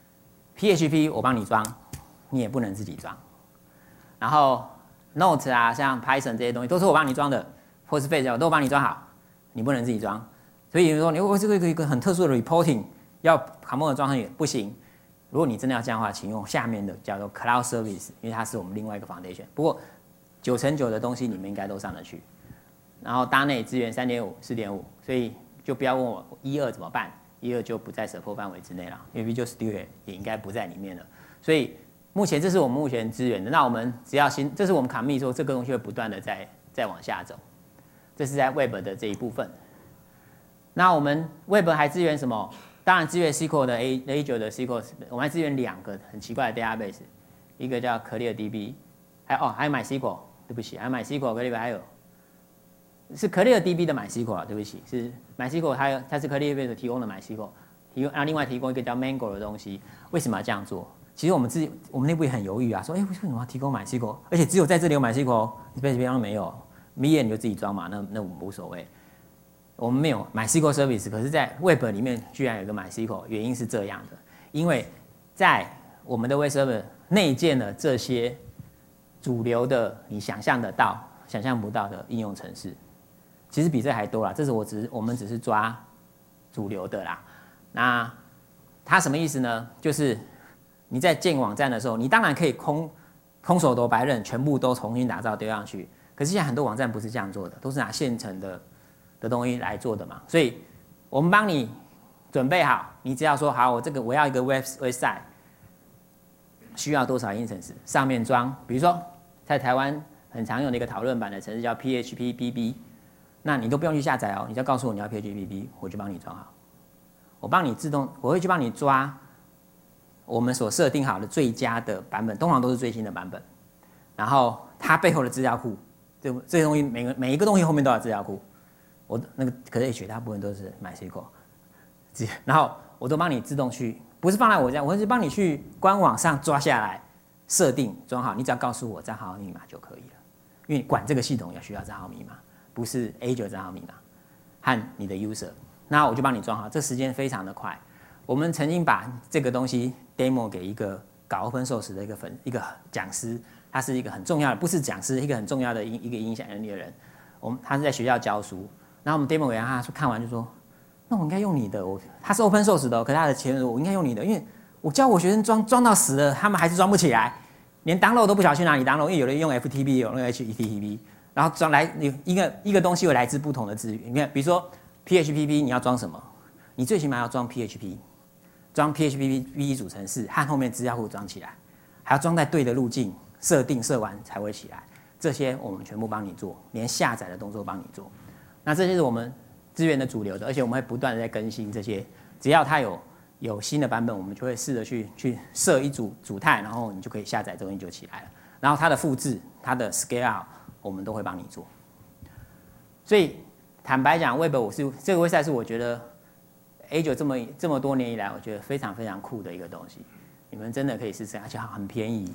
P H P 我帮你装，你也不能自己装。然后 Note 啊，像 Python 这些东西都是我帮你装的 ，Postgres 我都帮你装好，你不能自己装。所以说你如果这个一个很特殊的 reporting 要 component 装上去不行。如果你真的要这样的话，请用下面的叫做 Cloud Service， 因为它是我们另外一个 foundation。不过九成九的东西你们应该都上得去。然后搭内资源 三点五、四点五， 所以就不要问我一二怎么办，一二就不在 support 范围之内了，因为 Visual Studio 也应该不在里面了。所以目前这是我们目前资源的。那我们只要新，这是我们 commit 说这个东西会不断的在再往下走，这是在 Web 的这一部分。那我们 Web 还支援什么？当然，支援 S Q L 的 A Azure 的 S Q L， 我们还支援两个很奇怪的 database， 一个叫 ClearDB， 还有哦还有 MySQL， 对不起，还有 MySQL， 还有是 ClearDB 的 MySQL， 对不起，是 MySQL， 它有它是 ClearDB 提供的 MySQL， 提供，然后另外提供一个叫 Mango 的东西。为什么要这样做？其实我们自己我们内部也很犹豫啊，说哎、欸、为什么要提供 MySQL， 而且只有在这里有 MySQL， 别的地方没有 ，V M 你就自己装嘛，那那我们无所谓。我们没有 MySQL Service， 可是在 Web 里面居然有个 MySQL， 原因是这样的，因为在我们的 Web Server 内建了这些主流的你想象得到、想象不到的应用程式，其实比这还多啦。这是我只是我们只是抓主流的啦。那它什么意思呢？就是你在建网站的时候，你当然可以空空手夺白刃，全部都重新打造丢上去。可是现在很多网站不是这样做的，都是拿现成的。的东西来做的嘛，所以我们帮你准备好，你只要说好，我这个我要一个 web website， 需要多少应用程式，上面装，比如说在台湾很常用的一个讨论版的程式叫 P H P B B， 那你都不用去下载哦，你只要告诉我你要 P H P B B， 我就帮你装好，我帮你自动，我会去帮你抓我们所设定好的最佳的版本，通常都是最新的版本，然后它背后的资料库，这这些东西每个每一个东西后面都有资料库。我那个可是 H 大部分都是 MySQL， 然后我都帮你自动去，不是放在我家，我是帮你去官网上抓下来，设定装好，你只要告诉我账号密码就可以了。因为管这个系统要需要账号密码，不是 Azure 账号密码和你的 user， 那我就帮你装好，这时间非常的快。我们曾经把这个东西 demo 给一个搞 open source 的一个粉一个讲师，他是一个很重要的，不是讲师，一个很重要的一一个影响力的人，我们他是在学校教书。然后我们 demo 给他，他看完就说：“那我应该用你的。我”他是 open source 的、哦，可是他的钱我应该用你的，因为我教我学生装装到死了，他们还是装不起来，连 download 都不晓得去哪里 download， 因为有人用 F T P， 有人用 H T T P， 然后装来一个一个东西会来自不同的资源。你看，比如说 P H P P， 你要装什么？你最起码要装 P H P， 装 P H P P 组程式和后面资料库装起来，还要装在对的路径，设定设完才会起来。这些我们全部帮你做，连下载的动作帮你做。那这些是我们资源的主流的，而且我们会不断的在更新这些，只要它有有新的版本，我们就会试着去去设一组组态，然后你就可以下载东西就起来了。然后它的复制、它的 scale， 我们都会帮你做。所以坦白讲 ，Web 我是这个 website 是我觉得 A 九 这么这么多年以来，我觉得非常非常酷的一个东西，你们真的可以试试，而且很便宜。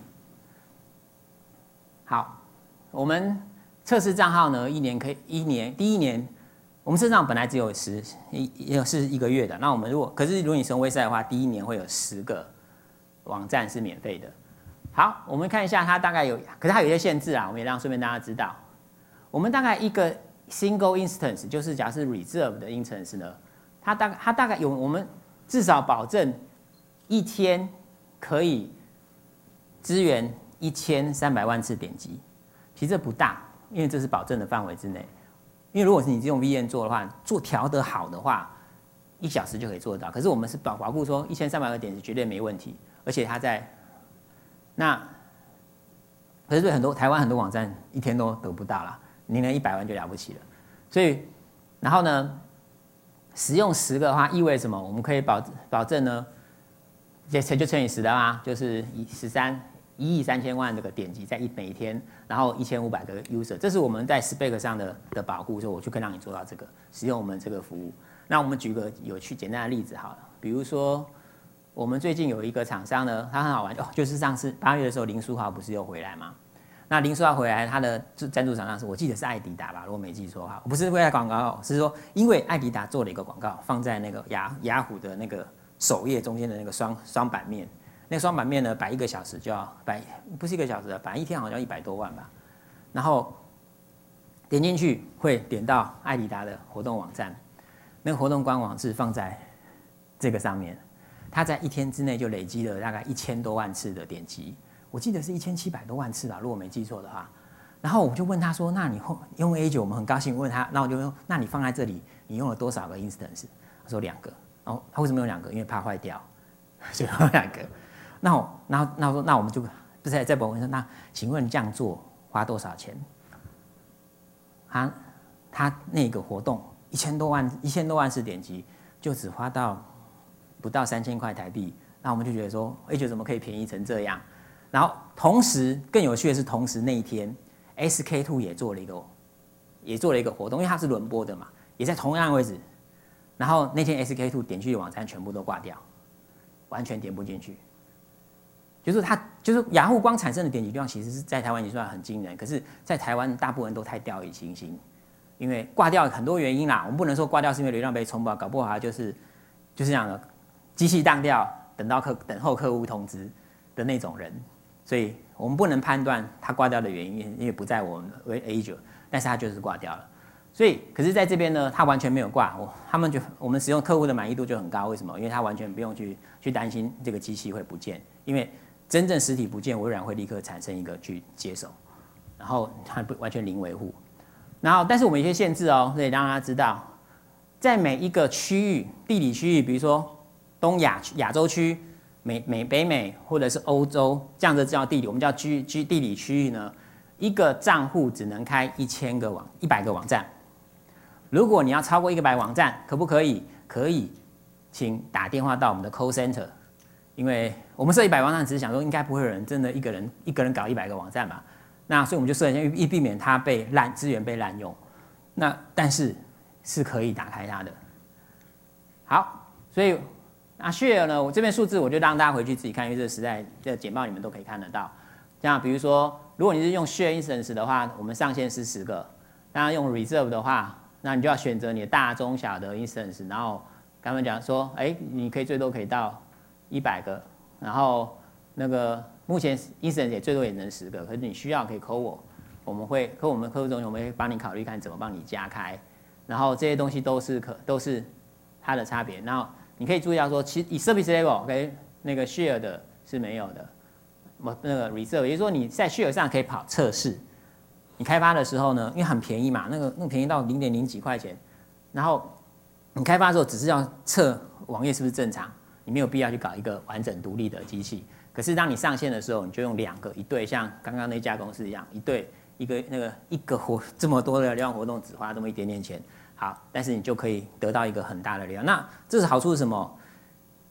好，我们测试账号呢，一年可以一年第一年。我们测试账号本来只有十一也是一个月的，那我们如果可是如果你使用 website 的话，第一年会有十个网站是免费的。好，我们看一下它大概有，可是它有一些限制啊，我们也让顺便大家知道。我们大概一个 single instance， 就是假设 reserve 的 instance 呢，它大概它大概有我们至少保证一天可以支援一千三百万次点击，其实这不大，因为这是保证的范围之内。因为如果是你用 V N 做的话，做调得好的话，一小时就可以做得到。可是我们是保保护说一千三百个点是绝对没问题，而且它在那，可是对很多台湾很多网站一天都得不到啦，你能一百万就了不起了。所以，然后呢，使用十个的话意味着什么？我们可以保保证呢，就就乘以十的嘛，就是十三。一亿三千万这个点击在一每一天，然后一千五百个 user， 这是我们在 spec 上的的保护，所以我就可以让你做到这个使用我们这个服务。那我们举个有趣简单的例子好了，比如说我们最近有一个厂商呢，它很好玩哦，就是上次八月的时候林书豪不是又回来吗？那林书豪回来，他的赞助厂商是我记得是艾迪达吧，如果没记错的话，不是为了广告，是说因为艾迪达做了一个广告放在那个雅雅虎的那个首页中间的那个双双版面。那个双版面呢，摆一个小时就要摆，不是一个小时，摆一天好像一百多万吧。然后点进去会点到艾迪达的活动网站，那个活动官网是放在这个上面，它在一天之内就累积了大概一千多万次的点击，我记得是一千七百多万次吧，如果没记错的话。然后我就问他说：“那你用 A 九， 我们很高兴问他，那我就说：那你放在这里，你用了多少个 instance？” 他说两个。然后他为什么用两个？因为怕坏掉，所以用两个。那我，然后，那我说，那我们就不是在在问说，那请问这样做花多少钱？他他那个活动一千多万一千多万次点击，就只花到不到三千块台币。那我们就觉得说 ，A 九怎么可以便宜成这样？然后同时更有趣的是，同时那一天 S K 二 也做了一个也做了一个活动，因为它是轮播的嘛，也在同样的位置。然后那天 S K 二 点去的网站全部都挂掉，完全点不进去。就是它，就是雅虎光产生的点击量，其实是在台湾已经算很惊人，可是，在台湾大部分人都太掉以轻心，因为挂掉很多原因啦。我们不能说挂掉是因为流量被冲爆，搞不好它就是就是这样的，机器当掉，等到客等候客户通知的那种人，所以我们不能判断它挂掉的原因，因为不在我们为 A 九，但是它就是挂掉了。所以，可是在这边呢，它完全没有挂，我他们就我们使用客户的满意度就很高，为什么？因为它完全不用去去担心这个机器会不见，因为真正实体不见，微软会立刻产生一个去接手，然后它不完全零维护。然后，但是我们有一些限制哦，所以让大家知道，在每一个区域、地理区域，比如说东亚亚洲区、美美北美或者是欧洲这样的叫地理，我们叫区区地理区域呢，一个账户只能开一千个网一百个网站。如果你要超过一百网站，可不可以？可以，请打电话到我们的 call center。因为我们设一百网站，只是想说应该不会有人真的一个人一个人搞一百个网站吧，那所以我们就设一下，避免它被滥资源被滥用。那但是是可以打开它的。好，所以那 share 呢，我这边数字我就让大家回去自己看，因为这个时代的简报你们都可以看得到。像比如说，如果你是用 share instance 的话，我们上限是十个；当然用 reserve 的话，那你就要选择你的大、中、小的 instance， 然后跟他们讲说，哎、欸，你可以最多可以到一百个，然后那个目前 instance 也最多也能十个，可是你需要可以 call 我，我们会 call 我们客户中心，我们会帮你考虑看怎么帮你加开，然后这些东西都是可都是它的差别。然后你可以注意到说，其实以 service level OK 那个 share 的是没有的，那个 reserve， 也就是说你在 share 上可以跑测试。你开发的时候呢，因为很便宜嘛，那个那个便宜到零点零几块钱，然后你开发的时候只是要测网页是不是正常。你没有必要去搞一个完整独立的机器，可是当你上线的时候，你就用两个一对，像刚刚那家公司一样，一对一个那个一个活这么多的流量活动只花这么一点点钱，好，但是你就可以得到一个很大的流量。那这是好处是什么？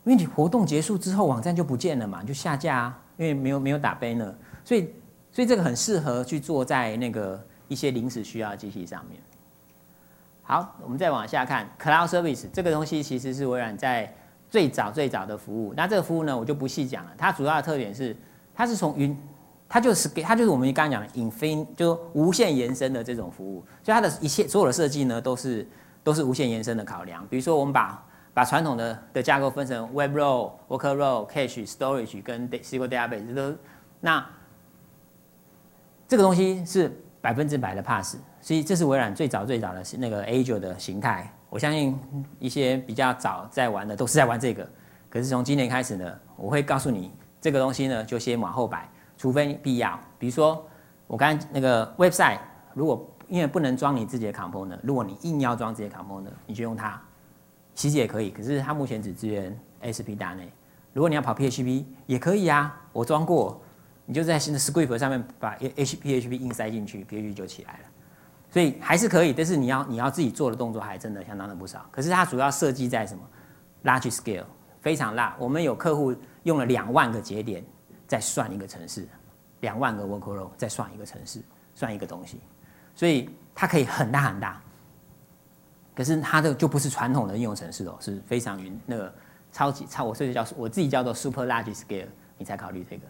因为你活动结束之后，网站就不见了嘛，就下架啊，因为没有没有打 banner， 所以所以这个很适合去做在那个一些临时需要的机器上面。好，我们再往下看 ，Cloud Service 这个东西其实是微软在最早最早的服务。那这个服务呢，我就不细讲了。它主要的特点是，它是从云，它就是给它就是我们刚刚讲的 infin， 就无限延伸的这种服务。所以它的一切所有的设计呢，都是都是无限延伸的考量。比如说，我们把把传统的的架构分成 Web Role、Worker Role、Cache、Storage 跟 S Q L Database 都那这个东西是百分之百的 pass。所以这是微软最早最早的那个 Azure 的形态。我相信一些比较早在玩的都是在玩这个。可是从今年开始呢，我会告诉你这个东西呢就先往后摆，除非必要。比如说我刚才那个 website， 如果因为不能装你自己的 component， 如果你硬要装自己的 component， 你就用它，其实也可以。可是它目前只支援 A S P 大内。如果你要跑 P H P 也可以啊，我装过，你就在新的 script 上面把 P H P 硬塞进去 ，P H P 就起来了。所以还是可以，但是你要你要自己做的动作还真的相当的不少。可是它主要设计在什么 ？large scale， 非常大。我们有客户用了两万个节点在算一个程式，两万个 workload 在算一个程式，算一个东西，所以它可以很大很大。可是它的就不是传统的应用程式哦，是非常云那个超级超，我所以叫我自己叫做 super large scale， 你才考虑这个。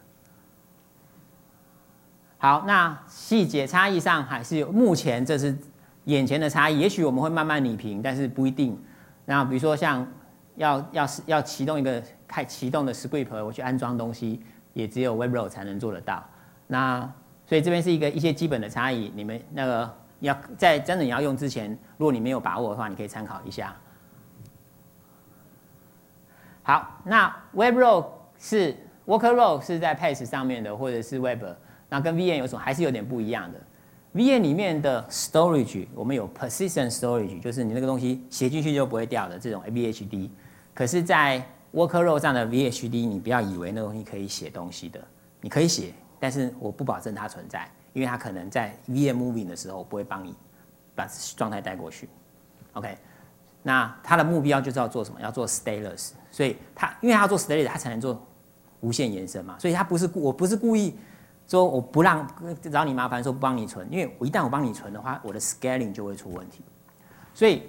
好，那细节差异上还是有，目前这是眼前的差异，也许我们会慢慢拟平，但是不一定。那比如说像要要要启动一个开启动的 script， 我去安装东西，也只有 Web Role 才能做得到。那所以这边是一个一些基本的差异，你们那个要在真的你要用之前，如果你没有把握的话，你可以参考一下。好，那 Web Role 是 Worker Role 是在 P A S 上面的，或者是 Web。那跟 V M 有什么还是有点不一样的。V M 里面的 storage 我们有 persistent storage， 就是你那个东西写进去就不会掉的这种 V H D。可是，在 Worker Role 上的 V H D， 你不要以为那东西可以写东西的，你可以写，但是我不保证它存在，因为它可能在 V M moving 的时候不会帮你把状态带过去。OK， 那它的目标就是要做什么？要做 stateless， 所以它因为它要做 stateless， 它才能做无限延伸嘛，所以它不是我不是故意。说我不让找你麻烦，说不帮你存，因为我一旦我帮你存的话，我的 scaling 就会出问题。所以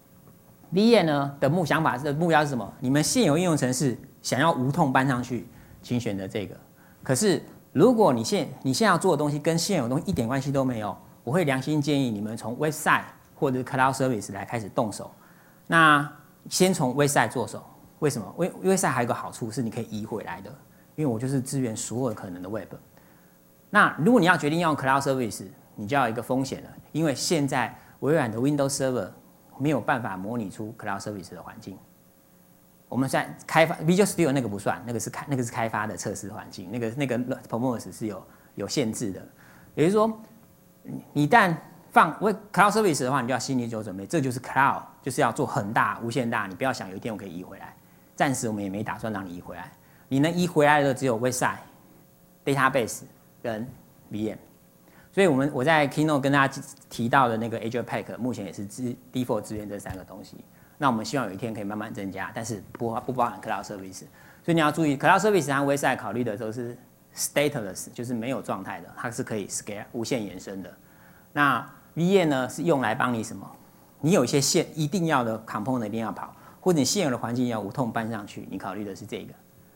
V M 呢的目想法是目标是什么？你们现有应用程式想要无痛搬上去，请选择这个。可是如果你现你现在要做的东西跟现有的东西一点关系都没有，我会良心建议你们从 website 或者是 cloud service 来开始动手。那先从 website 做手，为什么？因为 website 还有一个好处是你可以移回来的，因为我就是支援所有可能的 web。那如果你要决定要用 Cloud Service， 你就要有一个风险了，因为现在微软的 Windows Server 没有办法模拟出 Cloud Service 的环境。我们在开发 Visual Studio 那个不算，那个是开那个是开发的测试环境，那个那个 performance 是有有限制的。也就是说，你一旦放 Cloud Service 的话，你就要心里有准备，这就是 Cloud， 就是要做很大、无限大。你不要想有一天我可以移回来，暂时我们也没打算让你移回来。你能移回来的只有 Website、Database。跟 V M， 所以我们我在 Keynote 跟大家提到的那个 Azure Pack， 目前也是 default 支援这三个东西。那我们希望有一天可以慢慢增加，但是不不包含 Cloud Service。所以你要注意 ，Cloud Service 和 Website 考虑的都是 stateless， 就是没有状态的，它是可以 scale 无限延伸的。那 V M 呢是用来帮你什么？你有一些现一定要的 component 一定要跑，或者你现有的环境要无痛搬上去，你考虑的是这个。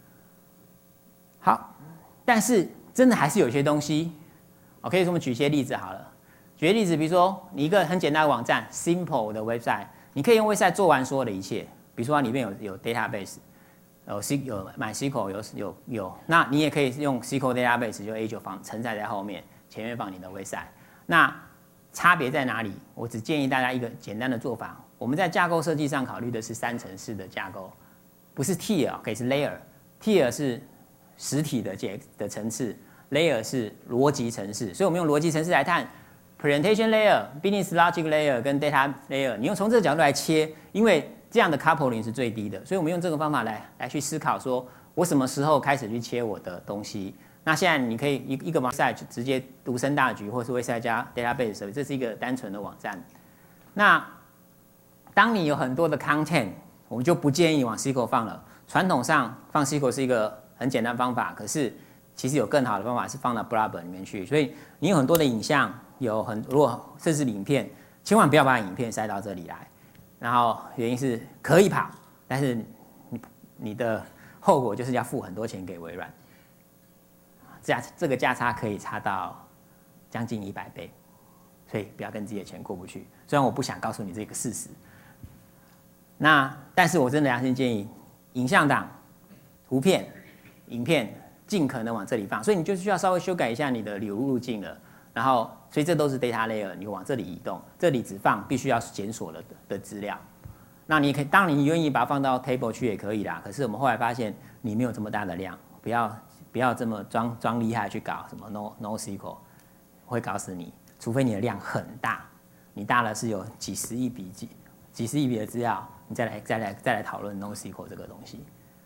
好，但是真的还是有些东西 ，OK， 我们举些例子好了。举个例子，比如说你一个很简单的网站 ，simple 的 website， 你可以用 website 做完所有的一切。比如说它里面有有 database， 有 C 有 MySQL， 有有有，那你也可以用 S Q L database 就 Azure 放承载在后面，前面放你的 website。那差别在哪里？我只建议大家一个简单的做法。我们在架构设计上考虑的是三层式的架构，不是 tier， 可以是 layer。tier 是实体的结的层次。Layer 是逻辑程式，所以我们用逻辑程式来看 presentation layer、business logic layer 跟 data layer。你用从这个角度来切，因为这样的 coupling 是最低的，所以我们用这个方法来来去思考，说我什么时候开始去切我的东西。那现在你可以一一个 website 直接独升大局，或是 website 加 database， 这是一个单纯的网站。那当你有很多的 content， 我们就不建议往 S Q L 放了， 传统上放 S Q L 是一个很简单方法，可是其实有更好的方法是放到 Blab 里面去。所以你有很多的影像，有很如果甚至影片，千万不要把影片塞到这里来。然后原因是可以跑，但是你你的后果就是要付很多钱给微软。价这个价差可以差到将近一百倍，所以不要跟自己的钱过不去。虽然我不想告诉你这个事实，那但是我真的良心建议，影像档、图片、影片尽可能往这里放，所以你就需要稍微修改一下你的流入路径了。然后，所以这都是 data layer， 你往这里移动，这里只放必须要检索的的资料。那你可以，当然你愿意把它放到 table 去也可以啦。可是我们后来发现你没有这么大的量，不要不要这么装装厉害去搞什么 no no S Q L， 会搞死你。除非你的量很大，你大了是有几十亿笔几几十亿笔的资料，你再来再来再来讨论 no S Q L 这个东西。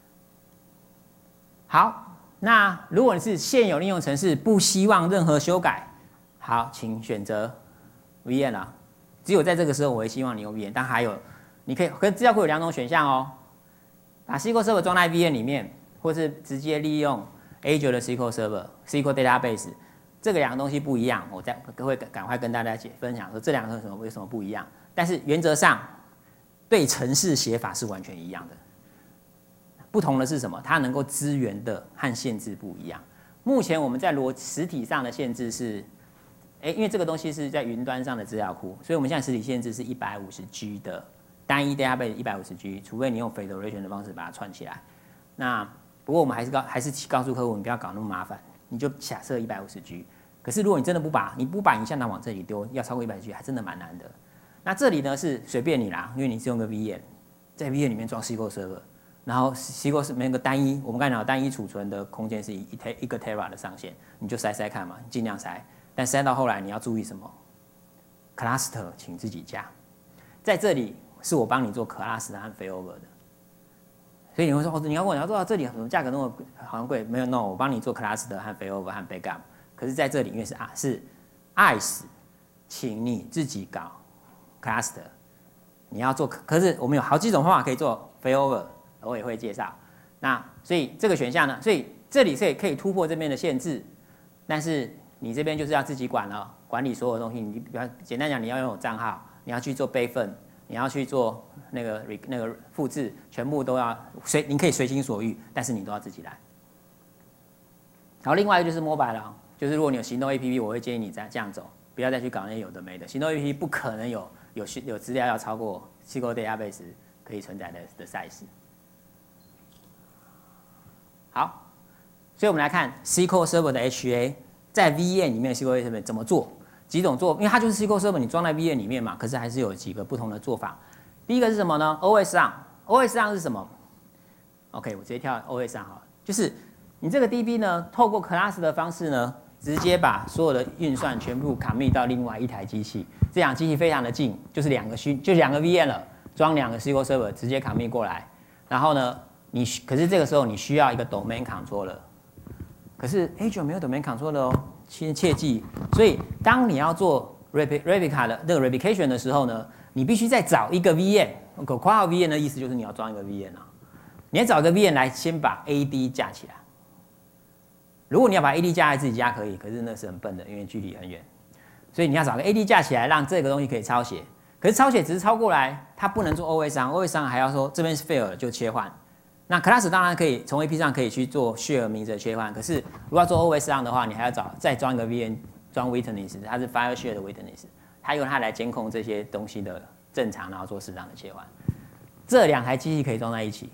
好，那如果你是现有应用程式，不希望任何修改。好，请选择 V N 啊。只有在这个时候，我会希望你用 V N。但还有，你可以跟资料库有两种选项哦。把 S Q L Server 装在 V N 里面，或是直接利用 Azure 的 S Q L Server、S Q L Database， 这个两个东西不一样。我再会赶快跟大家解分享说这两个有什么有什么不一样。但是原则上，对程式写法是完全一样的。不同的是什么？它能够支援的和限制不一样。目前我们在逻实体上的限制是。欸、因为这个东西是在云端上的资料库，所以我们现在实体限制是 一百五十 G 的单一 database 一百五十 G， 除非你用 federation 的方式把它串起来。那不过我们还是告还是告诉客户，你不要搞那么麻烦，你就假设 一百五十 G。可是如果你真的不把你不把影像档往这里丢，要超过 一百 G 还真的蛮难的。那这里呢是随便你啦，因为你是用个 V N， 在 V N 里面装 S Q L Server， 然后 S Q L 是每个单一，我们刚才讲单一储存的空间是一一个 tera 的上限，你就塞塞看嘛，尽量塞。但塞到后来你要注意什么 ？cluster 请自己加，在这里是我帮你做 cluster 和 failover 的，所以你会说哦，你要问我要做到这里怎么价格那么好像贵？没有 ，no， 我帮你做 cluster 和 failover 和 backup。可是在这里因为是啊是 I C E， 请你自己搞 cluster， 你要做，可是我们有好几种方法可以做 failover， 我也会介绍。那所以这个选项呢，所以这里是可以突破这边的限制，但是。你这边就是要自己管了，管理所有东西。你比较简单讲，你要拥有账号，你要去做备份，你要去做那个那个复制，全部都要随，你可以随心所欲，但是你都要自己来。然后另外就是 mobile 了，就是如果你有行动 A P P， 我会建议你再这样走，不要再去搞那些有的没的。行动 A P P 不可能有有有资料要超过 S Q L Database 可以承载的的 size。好，所以我们来看 S Q L Server 的 H A。在 V N 里面 S Q L Server 怎么做？几种做，因为它就是 S Q L Server， 你装在 V N 里面嘛，可是还是有几个不同的做法。第一个是什么呢 ？O S on，O S on 是什么 ？OK， 我直接跳 O S on 好了，就是你这个 D B 呢，透过 class 的方式呢，直接把所有的运算全部 commit 到另外一台机器，这两机器非常的近，就是两个虚，就两个 V N 了，装两个 S Q L Server 直接 commit 过来。然后呢，你可是这个时候你需要一个 domain controller。可是 Azure 没有 domain controller 哦，切切记。所以当你要做 replica 的那个 replication 的时候呢，你必须再找一个 V N。括号 V N 的意思就是你要装一个 V N 啊，你要找一个 V N 来先把 A D 架起来。如果你要把 A D 架在自己家可以，可是那是很笨的，因为距离很远。所以你要找个 A D 架起来，让这个东西可以抄写。可是抄写只是抄过来，它不能做 O S on，O S on 还要说这边是 fail 了就切换。那 class 当然可以从 A P 上可以去做 share 名字的切换，可是如果要做 O S on 的话，你还要找再装一个 V N 装 witness， 它是 file share 的 witness， 它用它来监控这些东西的正常，然后做适当的切换。这两台机器可以装在一起，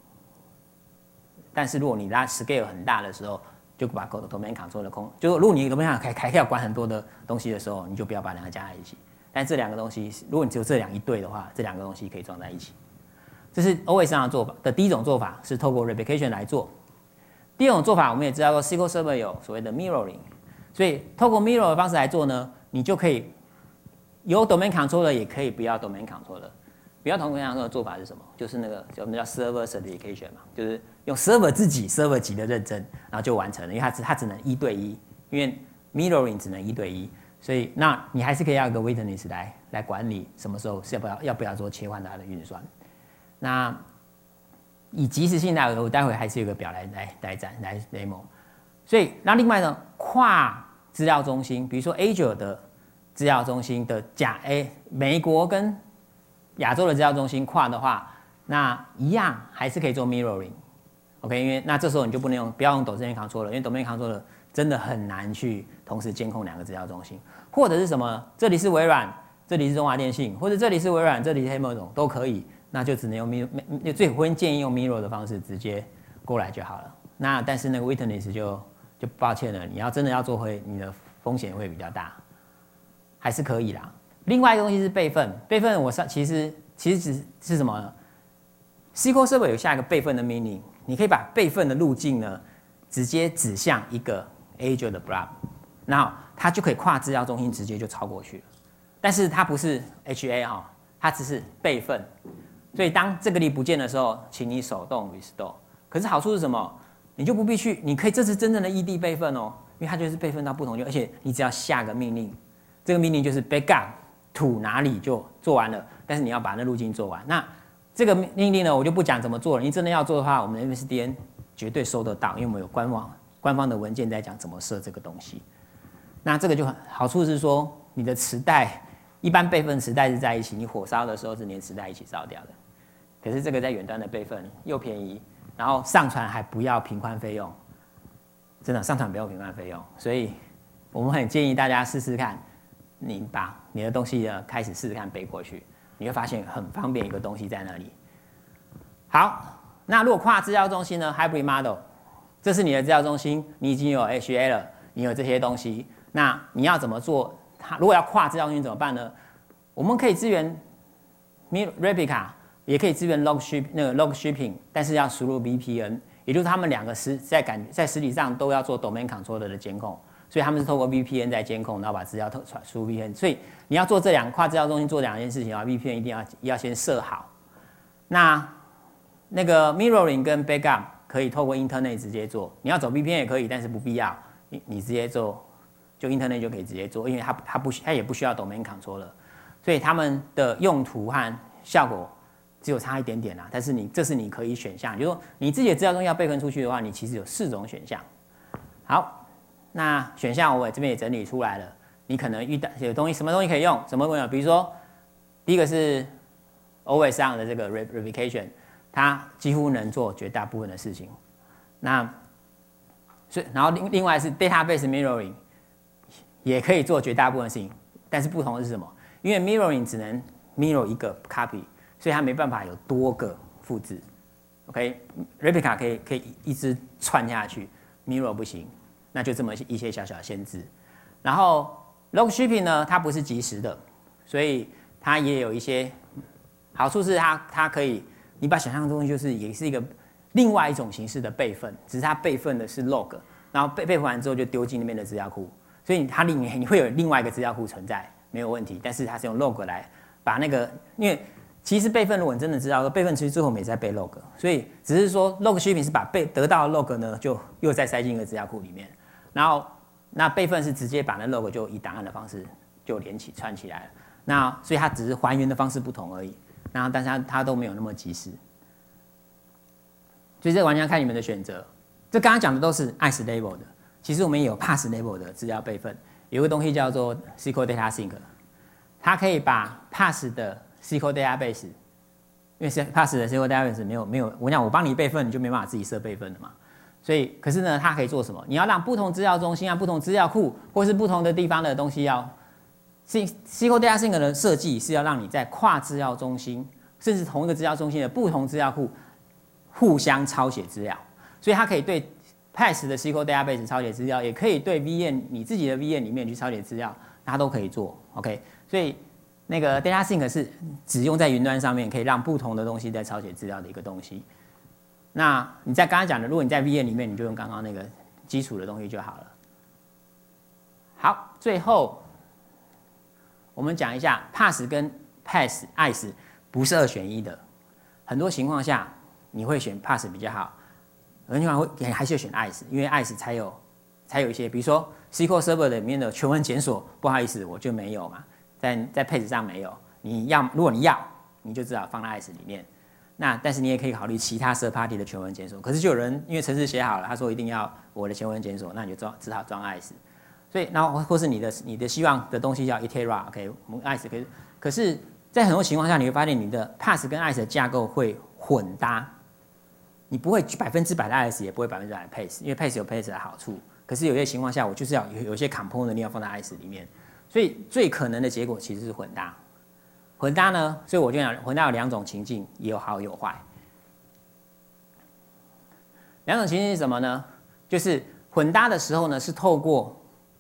但是如果你拉 scale 很大的时候，就把 domain control 的空，就如果你 domain 还还要管很多的东西的时候，你就不要把两个加在一起。但这两个东西，如果你只有这两一对的话，这两个东西可以装在一起。这是 O S on 的做法的第一种做法，是透过 replication 来做。第二种做法，我们也知道说 S Q L Server 有所谓的 mirroring， 所以透过 mirror 的方式来做呢，你就可以有 domain controller， 也可以不要 domain controller。不要 domain controller 的做法是什么？就是那个我们叫 server certification 嘛，就是用 server 自己 server 级的认证，然后就完成了，因为它只它只能一对一，因为 mirroring 只能一对一，所以那你还是可以要一个 witness 来来管理什么时候是要不要要不要做切换它的运算。那以即时性来，我待会还是有个表来来来展来 demo。所以那另外呢，跨资料中心，比如说 Azure 的资料中心的假 A 美国跟亚洲的资料中心跨的话，那一样还是可以做 mirroring。OK， 因为那这时候你就不能用不要用 domain controller， 因为 domain controller 真的很难去同时监控两个资料中心，或者是什么，这里是微软，这里是中华电信，或者这里是微软，这里是黑魔种都可以，那就只能用 mirror， 最会建议用 mirror 的方式直接过来就好了。那但是那个 witness 就就抱歉了，你要真的要做回，你的风险会比较大，还是可以啦。另外一个东西是备份，备份我上其实其实只是什么呢 ？S Q L Server 有下一个备份的命令，你可以把备份的路径呢直接指向一个 Azure 的 blob， 然后它就可以跨资料中心直接就超过去了。但是它不是 H A 哈，它只是备份，所以当这个例不见的时候，请你手动 restore。可是好处是什么？你就不必去，你可以这是真正的异地备份哦，因为它就是备份到不同地方，而且你只要下个命令，这个命令就是 backup to 哪里就做完了，但是你要把那路径做完。那这个命令呢，我就不讲怎么做了。你真的要做的话，我们 M S D N 绝对收得到，因为我们有官网官方的文件在讲怎么设这个东西。那这个就很好处是说，你的磁带一般备份磁带是在一起，你火烧的时候是连磁带一起烧掉的。可是这个在远端的备份又便宜。然后上传还不要频宽费用，真的上传不用频宽费用，所以我们很建议大家试试看，你把你的东西呢开始试试看背过去，你会发现很方便，一个东西在那里。好，那如果跨资料中心呢 ，Hybrid Model， 这是你的资料中心，你已经有 H A 了，你有这些东西，那你要怎么做？它如果要跨资料中心怎么办呢？我们可以支援 Replica。也可以支援 log ship 那个 log shipping， 但是要输入 V P N， 也就是他们两个实在感在实体上都要做 domain controller 的监控，所以他们是透过 V P N 在监控，然后把资料传输入 V P N。所以你要做这两跨资料中心做两件事情的话 ，V P N 一定要要先设好。那那个 mirroring 跟 backup 可以透过 internet 直接做，你要走 V P N 也可以，但是不必要，你你直接做，就 internet 就可以直接做，因为它它不它也不需要 domain controller， 所以他们的用途和效果只有差一点点啦，但是你这是你可以选项，就是说你自己的资料中心要备份出去的话，你其实有四种选项。好，那选项我这边也整理出来了，你可能遇到有东西，什么东西可以用，什么东西，比如说第一个是 always on 的这个 replication， 它几乎能做绝大部分的事情。那所以然后另另外是 database mirroring 也可以做绝大部分的事情，但是不同的是什么？因为 mirroring 只能 mirror 一个 copy。所以它没办法有多个复制 ，OK？Replica 可以可以一直串下去 ，Mirror 不行，那就这么一些小小的限制。然后 Log Shipping 呢，它不是即时的，所以它也有一些好处是它它可以，你把想象中就是也是一个另外一种形式的备份，只是它备份的是 log， 然后备备份完之后就丢进那边的资料库，所以它里面你会有另外一个资料库存在，没有问题。但是它是用 log 来把那个，因为其实备份，如果你真的知道，备份其实最后我们也在备 log， 所以只是说 log shipping 是把被得到的 log 呢，就又再塞进一个资料库里面，然后那备份是直接把那 log 就以档案的方式就连起串起来了，那所以它只是还原的方式不同而已，然后但是它它都没有那么及时，所以这完全看你们的选择。这刚刚讲的都是 I S level 的，其实我们也有 pass level 的资料备份，有个东西叫做 S Q L Data Sync， 它可以把 pass 的S Q L database， 因为 pass 的 S Q L database 没有没有，我讲我帮你备份，你就没办法自己设备份了嘛。所以，可是呢，它可以做什么？你要让不同资料中心啊、不同资料库，或是不同的地方的东西要 S Q L database 的设计是要让你在跨资料中心，甚至同一个资料中心的不同资料库互相抄写资料。所以它可以对 pass 的 S Q L database 抄写资料，也可以对 V M 你自己的 V M 里面去抄写资料，它都可以做。OK， 所以那个 data sync 是只用在云端上面，可以让不同的东西在抄写资料的一个东西。那你在刚刚讲的，如果你在 V M 里面，你就用刚刚那个基础的东西就好了。好，最后我们讲一下 pass 跟 pass I S 不是二选一的，很多情况下你会选 pass 比较好，很多情况会还是选 I S， 因为 I S 才有才有一些，比如说 S Q L Server 里面的全文检索，不好意思，我就没有嘛。在在配置上没有，你要如果你要，你就只好放在 I S 里面。 那但是你也可以考虑其他 third party 的全文检索。可是就有人因为程式写好了，他说一定要我的全文检索，那你就装只好装 I C E。所以，然后或是你的你的希望的东西叫 Itera，OK， 我们 I C E 可以。可是，在很多情况下，你会发现你的 Pass 跟 I C E 的架构会混搭，你不会百分之百的 I C E， 也不会百分之百的 Pace， 因为 Pace 有 Pace 的好处。可是有些情况下，我就是要有有一些 component 你要放在 I C E 里面，所以最可能的结果其实是混搭。混搭呢，所以我就讲混搭有两种情境，也有好有坏。两种情境是什么呢？就是混搭的时候呢，是透过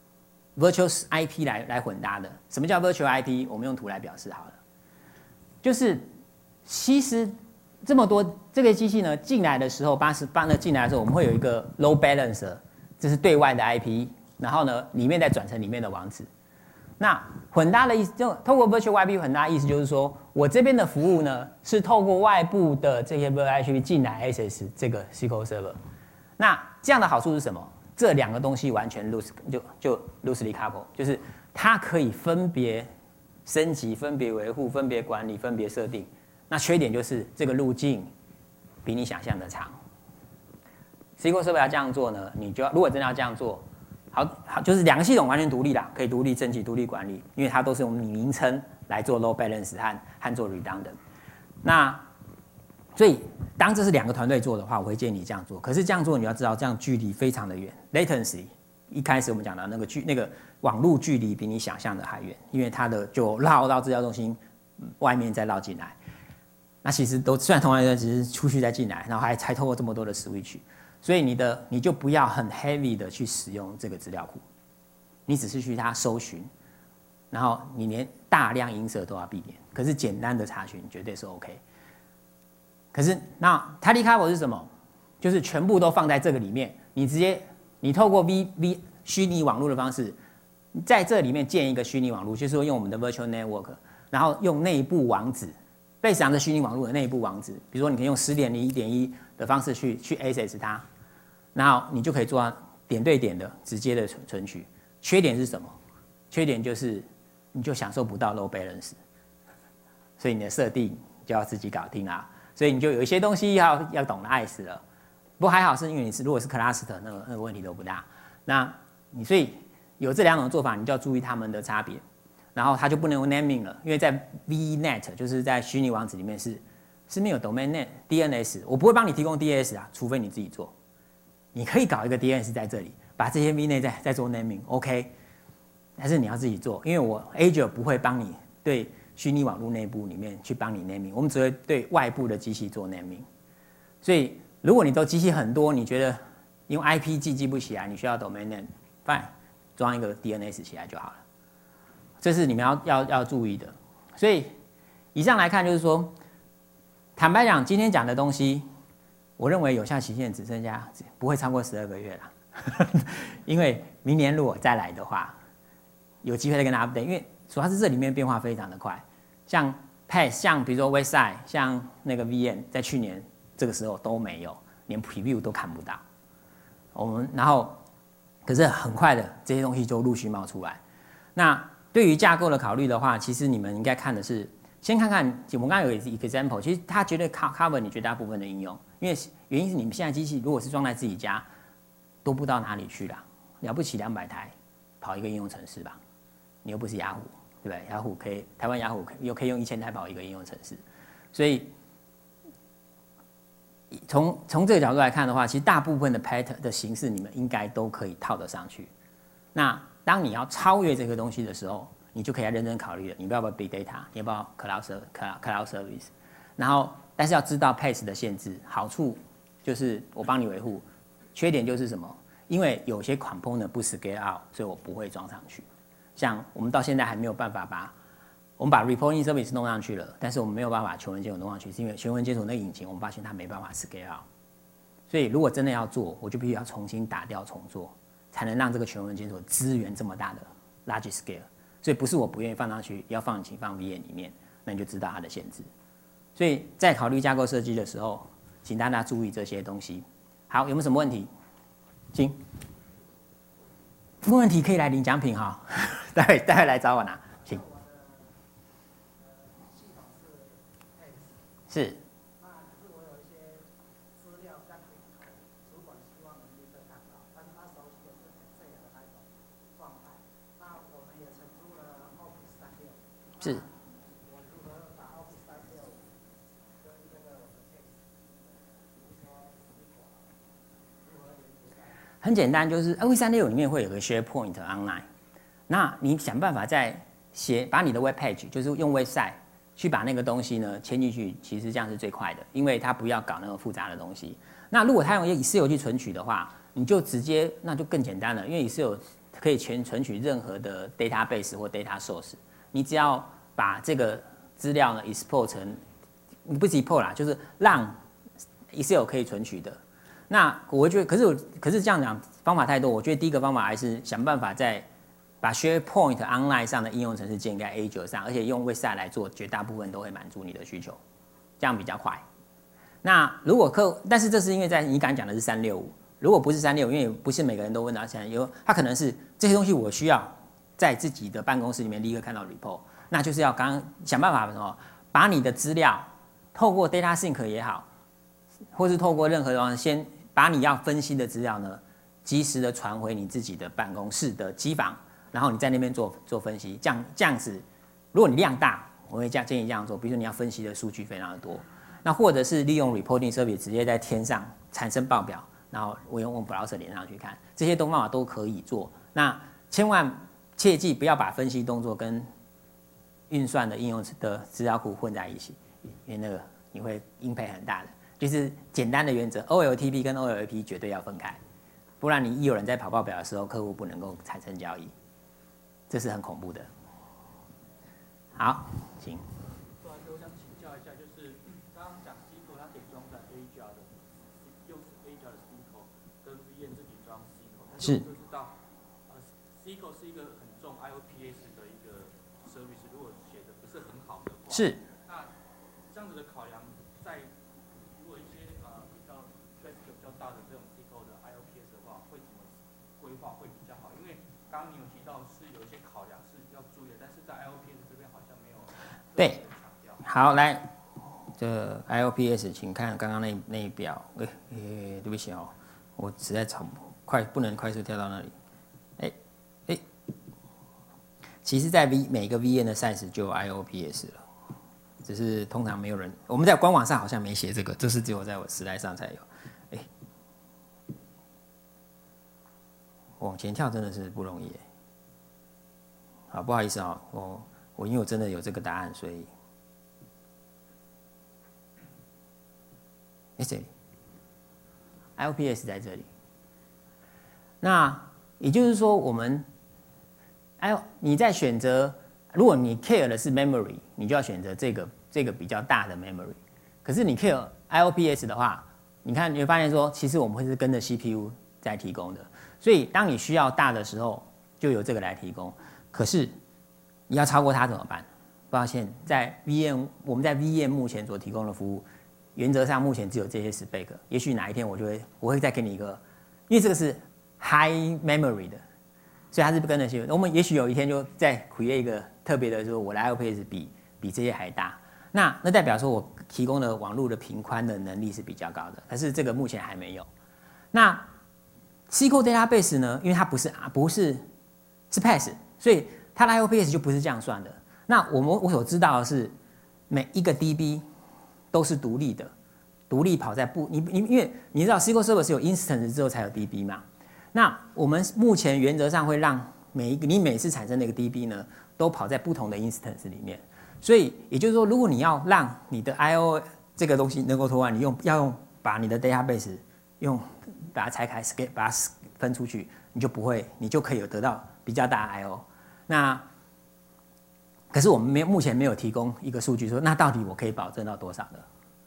Virtual I P 来来混搭的。什么叫 Virtual I P？ 我们用图来表示好了。就是其实这么多这个机器呢进来的时候，八十八呢进来的时候，我们会有一个 load balancer， 这是对外的 I P， 然后呢里面再转成里面的网址。那混搭的意思，就透过 Virtual I P 混搭的意思就是说，我这边的服务呢是透过外部的这些 Virtual I P 进来 Access 这个 S Q L Server。那这样的好处是什么？这两个东西完全 loose 就就 loosely couple， 就是它可以分别升级、分别维护、分别管理、分别设定。那缺点就是这个路径比你想象的长。S Q L Server 要这样做呢，你就要如果真的要这样做。好，好，就是两个系统完全独立啦，可以独立升级、独立管理，因为它都是用名称来做 load balance 和和做 redundant。那所以当这是两个团队做的话，我会建议你这样做。可是这样做你要知道，这样距离非常的远 ，latency 一开始我们讲的那个距那个网路距离比你想象的还远，因为它的就绕到资料中心外面再绕进来。那其实都虽然同样的，只是出去再进来，然后还才透过这么多的 switch。所以你的你就不要很 heavy 的去使用这个资料库，你只是去它搜寻，然后你连大量音色都要避免。可是简单的查询绝对是 OK。可是那 tidy cover 是什么？就是全部都放在这个里面，你直接你透过 V V 虚拟网络的方式，在这里面建一个虚拟网络，就是说用我们的 virtual network， 然后用内部网址。类似这样的虚拟网络的内部网址，比如说你可以用 十点零一点一 的方式去去 access 它。然后你就可以做到点对点的直接的存取。缺点是什么？缺点就是你就享受不到 load balance， 所以你的设定就要自己搞定啦。所以你就有一些东西要要懂得爱死了。不过还好是因为你是如果是 cluster 那个那个问题都不大。那你所以有这两种做法，你就要注意它们的差别。然后它就不能用 naming 了，因为在 V net 就是在虚拟网址里面是是没有 domain name D N S， 我不会帮你提供 D N S 啊，除非你自己做。你可以搞一个 D N S 在这里，把这些 V 内再再做 naming，OK， 但是你要自己做，因为我 Azure 不会帮你对虚拟网络内部里面去帮你 naming， 我们只会对外部的机器做 naming。所以如果你都机器很多，你觉得用 I P 记记不起来，你需要 domain name，fine， 装一个 D N S 起来就好了。这是你们要要要注意的。所以以上来看，就是说，坦白讲，今天讲的东西。我认为有效期限只剩下不会超过十二个月了，因为明年如果再来的话，有机会再跟大家 update。因为主要是这里面变化非常的快，像 Pass， 像比如说 Website， 像那个 V M， 在去年这个时候都没有，连 Preview 都看不到。我们然后，可是很快的这些东西就陆续冒出来。那对于架构的考虑的话，其实你们应该看的是。先看看，我们刚刚有一个 example， 其实它绝对 cover 你绝大部分的应用，因为原因是你们现在机器如果是装在自己家，都不知道哪里去啦，了不起两百台跑一个应用程式吧，你又不是雅虎，对不对？雅虎可以，台湾雅虎又可以用一千台跑一个应用程式，所以从从这个角度来看的话，其实大部分的 pattern 的形式你们应该都可以套得上去。那当你要超越这个东西的时候，你就可以认真考虑了，你不要不要 big data， 你要不要 cloud cloud service， 然后但是要知道 pace 的限制，好处就是我帮你维护，缺点就是什么？因为有些 component 不 scale out， 所以我不会装上去。像我们到现在还没有办法把我们把 reporting service 弄上去了，但是我们没有办法把全文检索弄上去，是因为全文检索那个引擎我们发现它没办法 scale out， 所以如果真的要做，我就必须要重新打掉重做，才能让这个全文检索支援这么大的 large scale。所以不是我不愿意放上去，要放请放 V M 里面，那你就知道它的限制。所以在考虑架构设计的时候，请大家注意这些东西。好，有没有什么问题？请，问问题可以来领奖品哈，待会待会来找我拿，请。是。 很简单，就是 V 三六五里面会有个 SharePoint Online， 那你想办法在写把你的 Web Page， 就是用 Website 去把那个东西呢迁进去，其实这样是最快的，因为它不要搞那个复杂的东西。那如果它用 Excel 去存取的话，你就直接那就更简单了，因为 Excel 可以全存取任何的 database 或 data source， 你只要把这个资料呢 export 成，不是 export 啦，就是让 Excel 可以存取的。那我觉得，可是我可是这样讲方法太多，我觉得第一个方法还是想办法在把 SharePoint Online 上的应用程式建在 Azure 上，而且用 Website 来做，绝大部分都会满足你的需求，这样比较快。那如果客，但是这是因为在你刚才讲的是三六五，如果不是三六五，因为不是每个人都问到现在有，他可能是这些东西我需要在自己的办公室里面立刻看到 report， 那就是要刚刚想办法什么，把你的资料透过 Data Sync 也好，或是透过任何的方式，先把你要分析的资料呢，及时的传回你自己的办公室的机房。然后你在那边做做分析，这样这样子，如果你量大，我会建议这样做。比如说你要分析的数据非常的多，那或者是利用 reporting service 直接在天上产生报表，然后我用用 browser 连上去看，这些东方法都可以做。那千万切记不要把分析动作跟运算的应用的资料库混在一起，因为那个你会impact很大的。就是简单的原则 ，O L T P 跟 O L A P 绝对要分开，不然你一有人在跑报表的时候，客户不能够产生交易。这是很恐怖的。好，请。 对啊，我想请教一下，就是刚刚讲 S Q L 它可以装在 Azure 的，用 Azure 的 S Q L 跟 V M 自己装 S Q L， 但是我就知道，呃 ，S Q L 是一个很重 I O P S 的一个 service， 如果写的不是很好的话， 是。 那这样子的考量，在如果一些呃比较 traffic 比较大的这种 S Q L 的 I O P S 的话，会怎么规划会比较好？因为刚刚你有提到是有一些考量是要注意的，但是在 I O P S 这边好像没有对，好来，这 I O P S 请看刚刚那那一表，哎、欸欸，对不起哦，我实在超快不能快速跳到那里，哎、欸、哎、欸，其实在 V 每个 V N 的 size 就有 I O P S 了，只是通常没有人，我们在官网上好像没写这个，这是只有在我时代上才有，哎、欸。往前跳真的是不容易耶。好，不好意思啊、喔，我我因为我真的有这个答案，所以，哎、欸、这里 ，I O P S 在这里。那也就是说，我们，哎，你在选择，如果你 care 的是 memory， 你就要选择这个这个比较大的 memory。可是你 care I O P S 的话，你看你会发现说，其实我们会是跟着 C P U 在提供的。所以，当你需要大的时候，就由这个来提供。可是，你要超过它怎么办？抱歉，在 V M 我们在 V M 目前所提供的服务，原则上目前只有这些 spec。也许哪一天我就会，我会再给你一个，因为这个是 high memory 的，所以它是不跟着 C P U。我们也许有一天就再 create 一个特别的，说我的 I O P S 比比这些还大。那那代表说我提供的网络的频宽的能力是比较高的，可是这个目前还没有。那 S Q L database 呢，因为它不是不是是 pass， 所以它的 I O P S 就不是这样算的。那我们我所知道的是，每一个 D B 都是独立的，独立跑在不你你因为你知道 S Q L Server 是有 instance 之后才有 D B 嘛。那我们目前原则上会让每一个你每次产生的一个 D B 呢，都跑在不同的 instance 里面。所以也就是说，如果你要让你的 I O 这个东西能够投完，你用要用把你的 database 用把它拆开，把它分出去，你就不会，你就可以有得到比较大的 I O。那可是我们没目前没有提供一个数据说，那到底我可以保证到多少的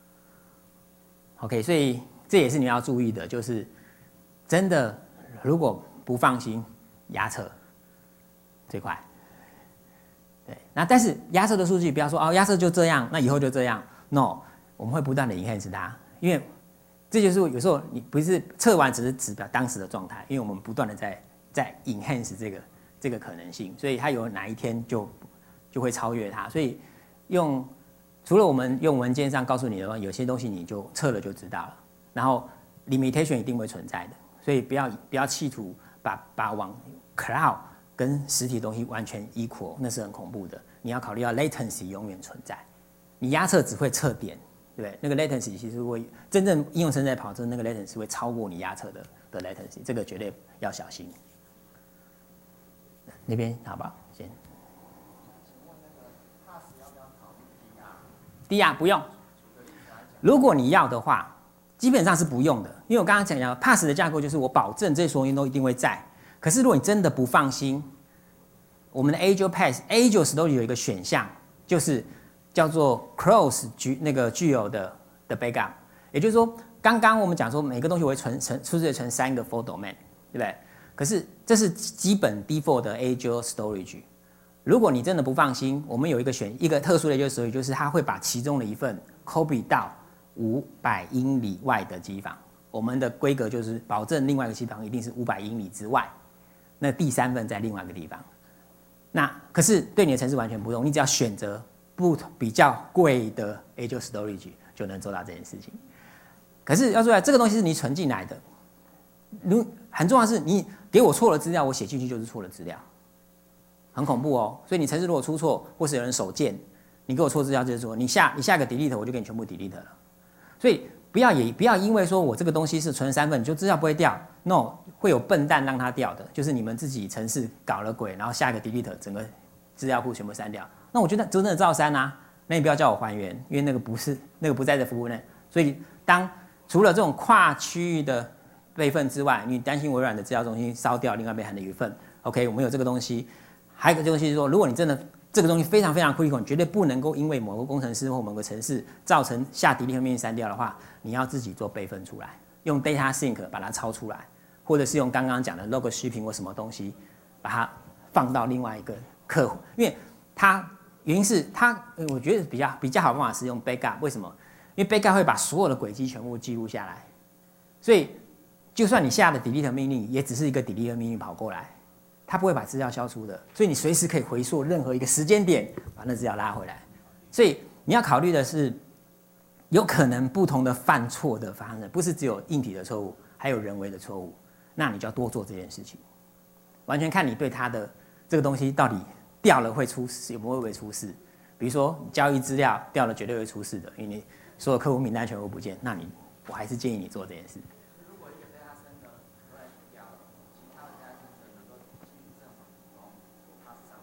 ？OK， 所以这也是你要注意的，就是真的如果不放心，压测最快。对，那但是压测的数据不要说哦，压测就这样，那以后就这样。No， 我们会不断的 enhance 它，因为这就是有时候你不是测完只是指表当时的状态，因为我们不断的在在 enhance 这个这个可能性，所以它有哪一天就就会超越它。所以用除了我们用文件上告诉你的话，有些东西你就测了就知道了，然后 limitation 一定会存在的，所以不要不要企图把把往 cloud 跟实体的东西完全 equal， 那是很恐怖的。你要考虑到 latency 永远存在，你压测只会测点， 对不对？那个 latency 其实会真正应用生在跑车，那个 latency 会超过你压测的的 latency， 这个绝对要小心。那边好不好？先。D R 不用，如果你要的话，基本上是不用的，因为我刚刚讲讲 pass 的架构就是我保证这些所有都一定会在。可是如果你真的不放心，我们的 Azure Pass Azure Storage 有一个选项，就是叫做 close 具那个具有的的 backup， 也就是说，刚刚我们讲说每个东西我会存存出自存三个 fault domain， 对不对？可是这是基本 default 的 Azure Storage。如果你真的不放心，我们有一个选一个特殊的 Azure Storage， 就是它会把其中的一份 copy 到五百英里外的机房。我们的规格就是保证另外一个机房一定是五百英里之外，那第三份在另外一个地方。那可是对你的程式完全不用，你只要选择不比较贵的 Azure Storage 就能做到这件事情。可是要注意，这个东西是你存进来的，如很重要的是你给我错了资料，我写进去就是错的资料，很恐怖哦。所以你程式如果出错，或是有人手贱，你给我错资料就是错，你下你下个 delete 我就给你全部 delete 了。所以不要也不要因为说我这个东西是存三份，你就资料不会掉 ，no。会有笨蛋让它掉的，就是你们自己程式搞了鬼，然后下一个 delete 整个资料库全部删掉。那我觉得真的照删啊，那你不要叫我还原，因为那个不是那个不在这服务内。所以当除了这种跨区域的备份之外，你担心微软的资料中心烧掉，另外被含的一份 ，OK， 我们有这个东西。还有一个东西是说，如果你真的这个东西非常非常 critical， 你绝对不能够因为某个工程师或某个程式造成下 delete 后面删掉的话，你要自己做备份出来，用 data sync 把它抄出来。或者是用刚刚讲的 log shipping 或什么东西，把它放到另外一个客户，因为它原因是它，我觉得比较比较好的方法是用 backup， 为什么？因为 backup 会把所有的轨迹全部记录下来，所以就算你下的 delete 命令，也只是一个 delete 命令跑过来，它不会把资料消除的，所以你随时可以回溯任何一个时间点，把那资料拉回来。所以你要考虑的是，有可能不同的犯错的发生，不是只有硬体的错误，还有人为的错误。那你就要多做这件事情，完全看你对它的这个东西到底掉了会出事，有没有会出事。比如说你交易资料掉了绝对会出事的，因为你所有客户名单全部不见，那你我还是建议你做这件事。 如果一个 data center 突然掉了，其他的 data center 能够继续正常使用它上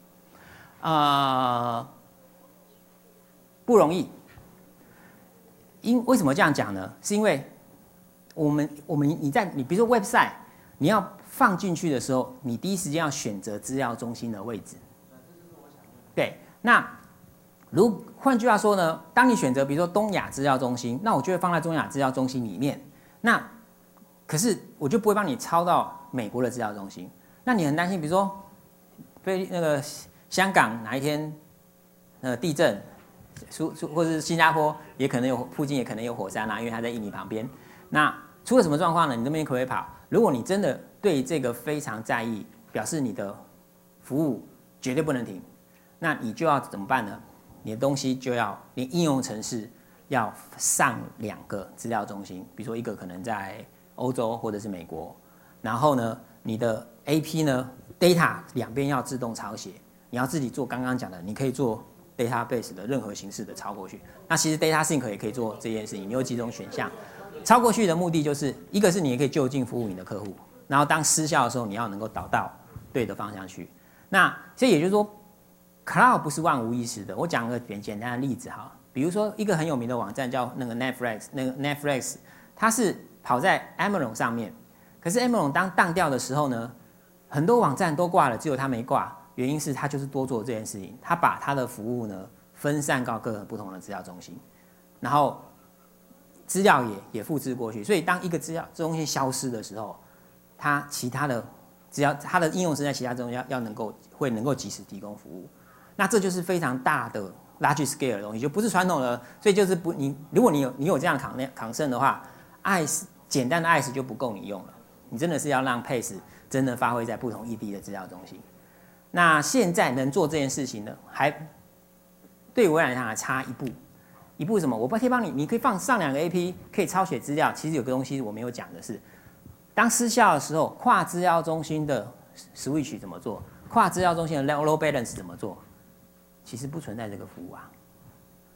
吗？ 呃，不容易。因为什么这样讲呢？是因为我们我们你在你比如说 website， 你要放进去的时候，你第一时间要选择资料中心的位置。对，那如换句话说呢，当你选择比如说东亚资料中心，那我就会放在东亚资料中心里面。那可是我就不会帮你抄到美国的资料中心。那你很担心，比如说飞那个香港哪一天呃地震，苏苏或者是新加坡也可能有附近也可能有火山啊，因为它在印尼旁边。那出了什么状况呢？你这边可不可以跑？如果你真的对这个非常在意，表示你的服务绝对不能停，那你就要怎么办呢？你的东西就要，你应用程式要上两个资料中心，比如说一个可能在欧洲或者是美国，然后呢，你的 A P 呢 data 两边要自动抄写，你要自己做刚刚讲的，你可以做 database 的任何形式的抄过去。那其实 data sync 也可以做这件事情，你有几种选项。抄过去的目的就是，一个是你也可以就近服务你的客户，然后当失效的时候，你要能够导到对的方向去。那所以也就是说 ，cloud 不是万无一失的。我讲个简简单的例子哈，比如说一个很有名的网站叫那个 Netflix， 那个 Netflix 它是跑在 Amazon 上面，可是 Amazon 当当掉的时候呢，很多网站都挂了，只有它没挂，原因是它就是多做这件事情，它把它的服务呢分散到各个不同的资料中心，然后资料也也复制过去，所以当一个资料中心消失的时候，它其他的只要它的应用是在其他中心要要能够会能够及时提供服务，那这就是非常大的 large scale 的东西，就不是传统的，所以就是不你如果你有你有这样的抗胜的话 ，I S 简单的 I S 就不够你用了，你真的是要让 Pace 真的发挥在不同异地的资料中心。那现在能做这件事情呢，还对我来讲还差一步。一步什么？我可以帮你，你可以放上两个 A P， 可以抄写资料。其实有个东西我没有讲的是，当失效的时候，跨资料中心的 switch 怎么做？跨资料中心的 load balance 怎么做？其实不存在这个服务啊。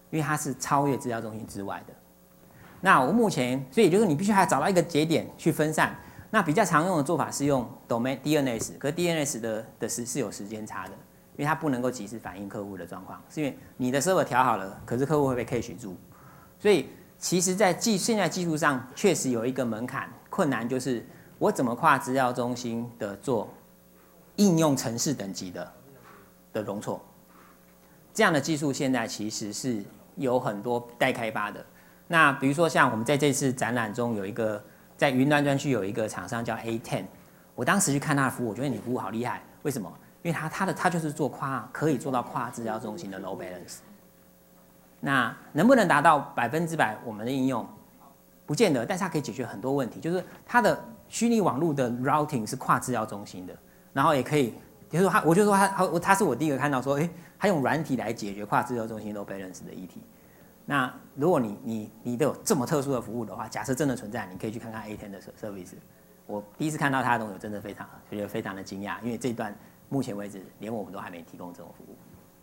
因为它是超越资料中心之外的。那我目前，所以也就是你必须还要找到一个节点去分散。那比较常用的做法是用 domain D N S， 可是 D N S 的的时是有时间差的，因为它不能够及时反映客户的状况，是因为你的 server 调好了，可是客户会被 cache 住。所以其实在技现在技术上确实有一个门槛，困难就是我怎么跨资料中心的做应用程式等级的的容错。这样的技术现在其实是有很多待开发的。那比如说像我们在这次展览中有一个在云端专区有一个厂商叫 A 十， 我当时去看他的服务，我觉得你服务好厉害。为什么？因为他他的他就是做跨可以做到跨资料中心的 load balance。那能不能达到百分之百我们的应用，不见得，但是它可以解决很多问题。就是它的虚拟网络的 routing 是跨资料中心的，然后也可以，就是说他，我就说他他他是我第一个看到说，哎、欸，他用软体来解决跨资料中心 load balance 的议题。那如果你你你都有这么特殊的服务的话，假设真的存在，你可以去看看 A 十 的 service。我第一次看到它的东西，我真的非常觉得非常的惊讶，因为这一段目前为止连我们都还没提供这种服务。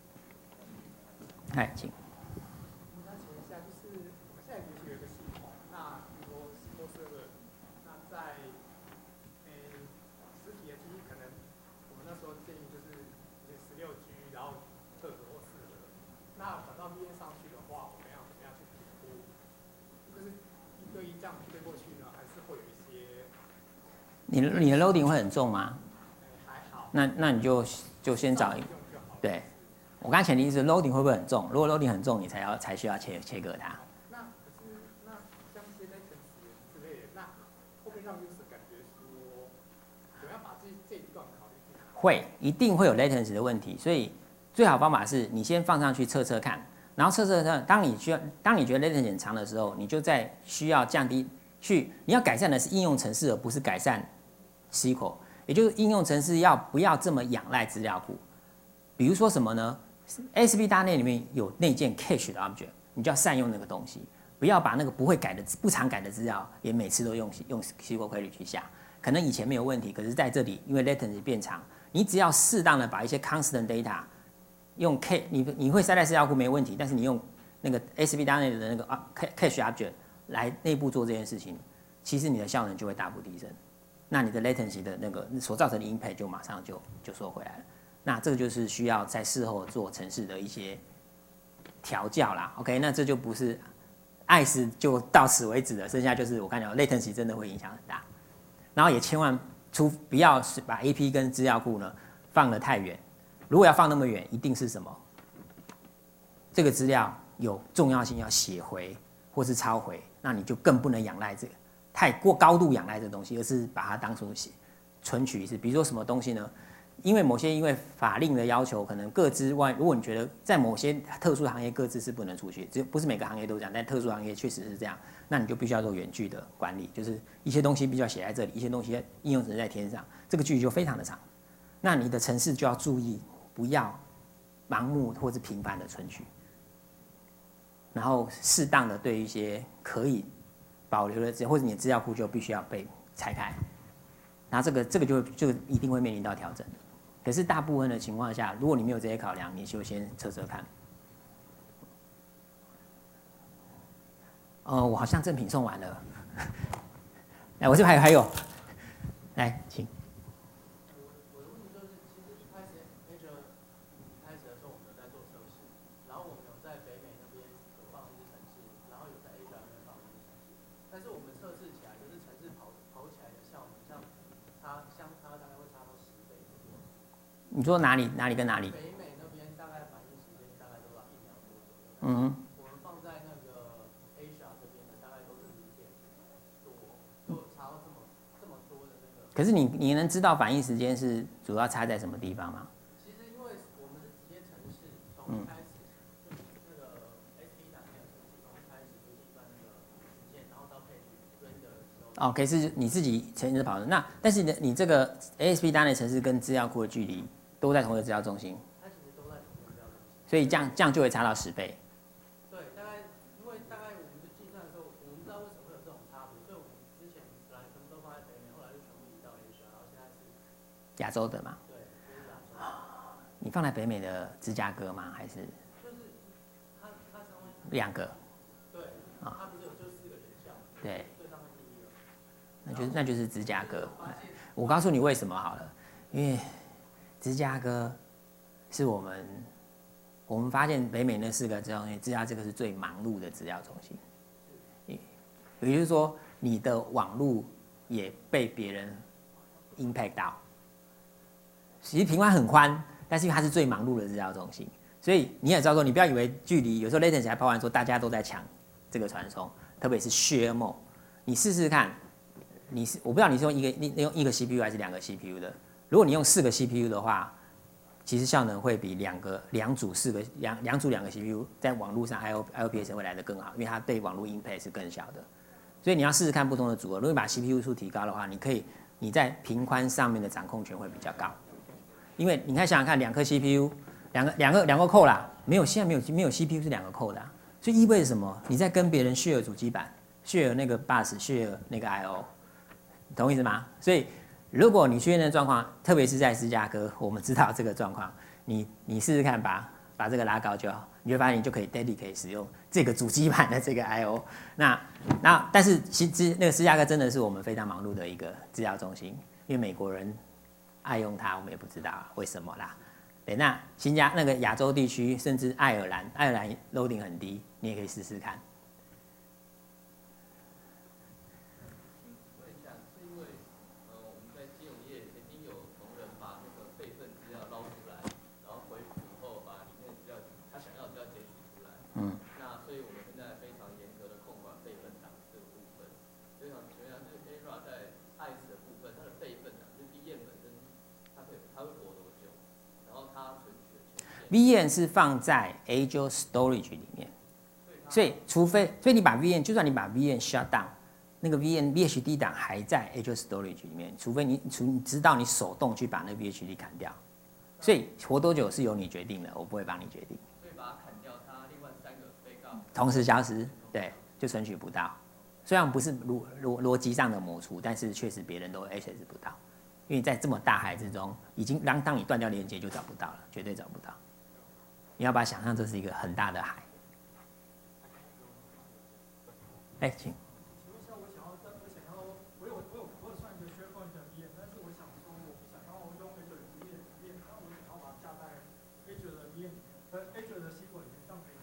嗨，请。 那请问一下，就是我们现在有一个系统，那比如说 S Q L Server， 那在诶实体的机可能我们那时候建议就是十六 G， 然后二格或四格。那转到 V N 上去的话，我们要怎么样去评估？就是一对一这样推过去呢，还是会有一些？ 你的你的 loading 会很重吗？ 还好。 那那你就就先找一个，对。我刚才前提是 loading 会不会很重？如果 loading 很重，你才要才需要切切割它。 那可是那像一些 latency 之类的，那会不会让 user 感觉说，我要把这这一段考虑进来？ 会，一定会有 latency 的问题，所以最好方法是你先放上去测测看，然后测测看，当你需要，当你觉得 latency 很长的时候，你就在需要降低去，你要改善的是应用程式，而不是改善 S Q L， 也就是应用程式要不要这么仰赖资料库？比如说什么呢？ A S P 大内里面有内建 cache 的 object， 你就要善用那个东西，不要把那个不会改的、不常改的资料也每次都用用 S Q L query 去下。可能以前没有问题，可是在这里因为 latency 变长，你只要适当的把一些 constant data 用 cache， 你你会塞在资料库没问题，但是你用那个 A S P 大内的那个 cache object 来内部做这件事情，其实你的效能就会大幅提升，那你的 latency 的那个所造成的 impact 就马上就就收回来了。那这个就是需要在事后做程式的一些调教啦 ，OK， 那这就不是爱死就到此为止了，剩下就是我看到 latency 真的会影响很大，然后也千万除不要把 A P 跟资料库呢放得太远，如果要放那么远，一定是什么？这个资料有重要性要写回或是抄回，那你就更不能仰赖这个太过高度仰赖这个东西，而是把它当成写存取是，比如说什么东西呢？因为某些因为法令的要求，可能各自外，如果你觉得在某些特殊行业各自是不能出去，只不是每个行业都这样，但特殊行业确实是这样，那你就必须要做远距的管理，就是一些东西必须要写在这里，一些东西应用程式在天上，这个距离就非常的长，那你的程式就要注意不要盲目或是频繁的存取，然后适当的对一些可以保留的资料，或者你的资料库就必须要被拆开，然后这个这个就就一定会面临到调整。可是大部分的情况下，如果你没有这些考量，你就先测测看。呃，我好像赠品送完了。来，我这边还有还有，来，请。 我的问题就是，其实一开始 Azure 开始的时候，我们有在做测试，然后我们有在北美那边有放一些程式，然后有在 Azure 那边放一些程式，但是我们测试起来，就是程式跑跑起来的效能，像差相差大概会差到十倍左右。 你说哪里哪里跟哪里？ 北美那边大概反应时间大概都要一秒多左右。 嗯。 我们放在那个 Asia 这边的大概都是零点多，就差到这么这么多的那个。 可是你你能知道反应时间是主要差在什么地方吗？ 其实因为我们是直接程式从一开始就那个 S P 档面的程式从一开始就计算那个时间，然后到配去 render 的时候。 哦，可以是你自己程式跑的。那但是你你这个 A S P 单的程式跟资料库的距离都在同一个资料中心， 它其实都在同一个资料中心， 所以这样这样就会差到十倍。 对，大概因为大概我们在计算的时候，我们不知道为什么会有这种差别，所以我们之前本来全部都放在北美，后来就全部移到 Asia， 然后现在是亚洲的嘛？ 对，就是亚洲。 你放在北美的芝加哥吗？还是？ 就是它它上面它两个。 对，它不是有就四个选项？ 对。 最上面第一个。 那就是那就是芝加哥。我告诉你为什么好了，因为芝加哥是我们我们发现北美那四个资料中心，芝加哥是最忙碌的资料中心。也就是说，你的网络也被别人 impact 到。其实频宽很宽，但是因为它是最忙碌的资料中心，所以你也知道说，你不要以为距离有时候 latency 还包含说大家都在抢这个传送，特别是 share mode， 你试试看，你是我不知道你是用一个你用一个 C P U 还是两个 C P U 的，如果你用四个 C P U 的话，其实效能会比两个两组四个两两组两个 C P U 在网络上 I O I O P S 会来得更好，因为它对网络 impact 是更小的。所以你要试试看不同的组合，如果你把 C P U 数提高的话，你可以你在频宽上面的掌控权会比较高。因为你看想想看，两颗 C P U， 两个两个两个扣啦，没有现在没有没有 C P U 是两个扣的、啊，所以意味着什么？你在跟别人 share 主机板 ，share 那个 bus，share 那个 I O， 懂我意思吗？所以如果你出现的状况，特别是在芝加哥，我们知道这个状况，你你试试看把把这个拉高就好，你会发现你就可以 daily 可以使用这个主机板的这个 I O。那那但是其实那个芝加哥真的是我们非常忙碌的一个资料中心，因为美国人爱用它，我们也不知道为什么啦。对，那新加那个亚洲地区，甚至爱尔兰，爱尔兰 loading 很低，你也可以试试看。 问一下，是因为呃我们在金融业曾经有同仁把那个备份资料捞出来，然后回复以后把里面资料他想要的资料截取出来。嗯。那所以我们现在非常严格的控管备份档这个部分。所以想请问一下，就是 E R A 在 I C E 的部分，它的备份档，就是 V M 本身，它会它会活多久？然后它存取的权限。 V M 是放在 Azure Storage 里面，所以除非所以你把 V M 就算你把 V M shut down， 那个 V M V H D 档还在 Azure Storage 里面，除非你除你知道你手动去把那个 V H D 砍掉，所以活多久是由你决定的，我不会帮你决定。 所以把它砍掉，它另外三个被告同时消失，对，就存取不到。虽然不是逻逻逻辑上的抹除，但是确实别人都 access 不到，因为在这么大海之中，已经当当你断掉连接就找不到了，绝对找不到。你要把它想象这是一个很大的海。哎、欸，请。 请问一下，我想要，我想要，我有我有我有算一个 SharePoint 的 V M， 但是我想说，我不想要用 Azure 的 V M， V M， 那我想要把它架在 Azure 的 V M 里面，呃 Azure 的 S Q L 里面，这样可以吗？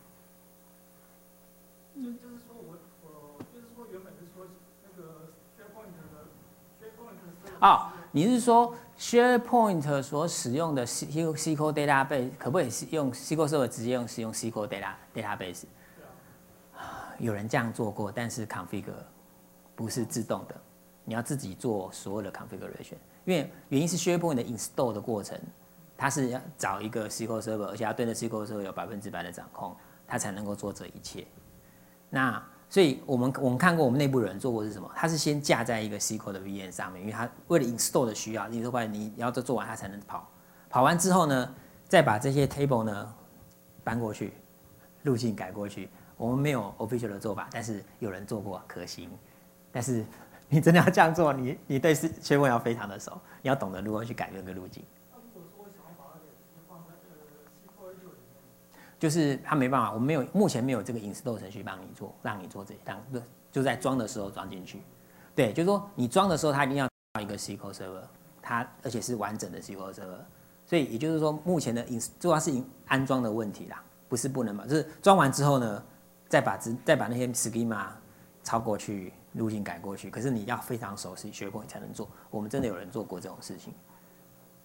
就就是说我我就是说原本是说那个 SharePoint 的 SharePoint 的。 哦，你是说 SharePoint 所使用的 S Q L database 可不可以用 S Q L Server 直接用使用 S Q L data database？有人这样做过，但是 configure 不是自动的，你要自己做所有的 configuration。因为原因是 SharePoint 的 install 的过程，它是要找一个 S Q L Server， 而且要对那 S Q L Server 有百分之百的掌控，它才能够做这一切。那所以我们我们看过，我们内部有人做过是什么？它是先架在一个 S Q L 的 V M 上面，因为它为了 install 的需要，你说白了，你要这做完它才能跑。跑完之后呢，再把这些 table 呢搬过去，路径改过去。我们没有 official 的做法，但是有人做过，可行。但是你真的要这样做，你你对SharePoint要非常的熟，你要懂得如何去改这个路径。 那如果说我想要把它给放在呃 S Q L 里面， 就是他没办法，我们没有目前没有这个 install 程序帮你做，让你做这让就在装的时候装进去。对，就是说你装的时候，它一定要到一个 S Q L Server， 它而且是完整的 S Q L Server。所以也就是说，目前的 ins 主要是安装的问题啦，不是不能嘛，就是装完之后呢。再把再把那些 schema 抄过去，路径改过去，可是你要非常熟悉SharePoint才能做。我们真的有人做过这种事情，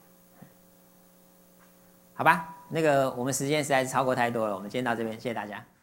好吧？那个我们时间实在是超过太多了，我们今天到这边，谢谢大家。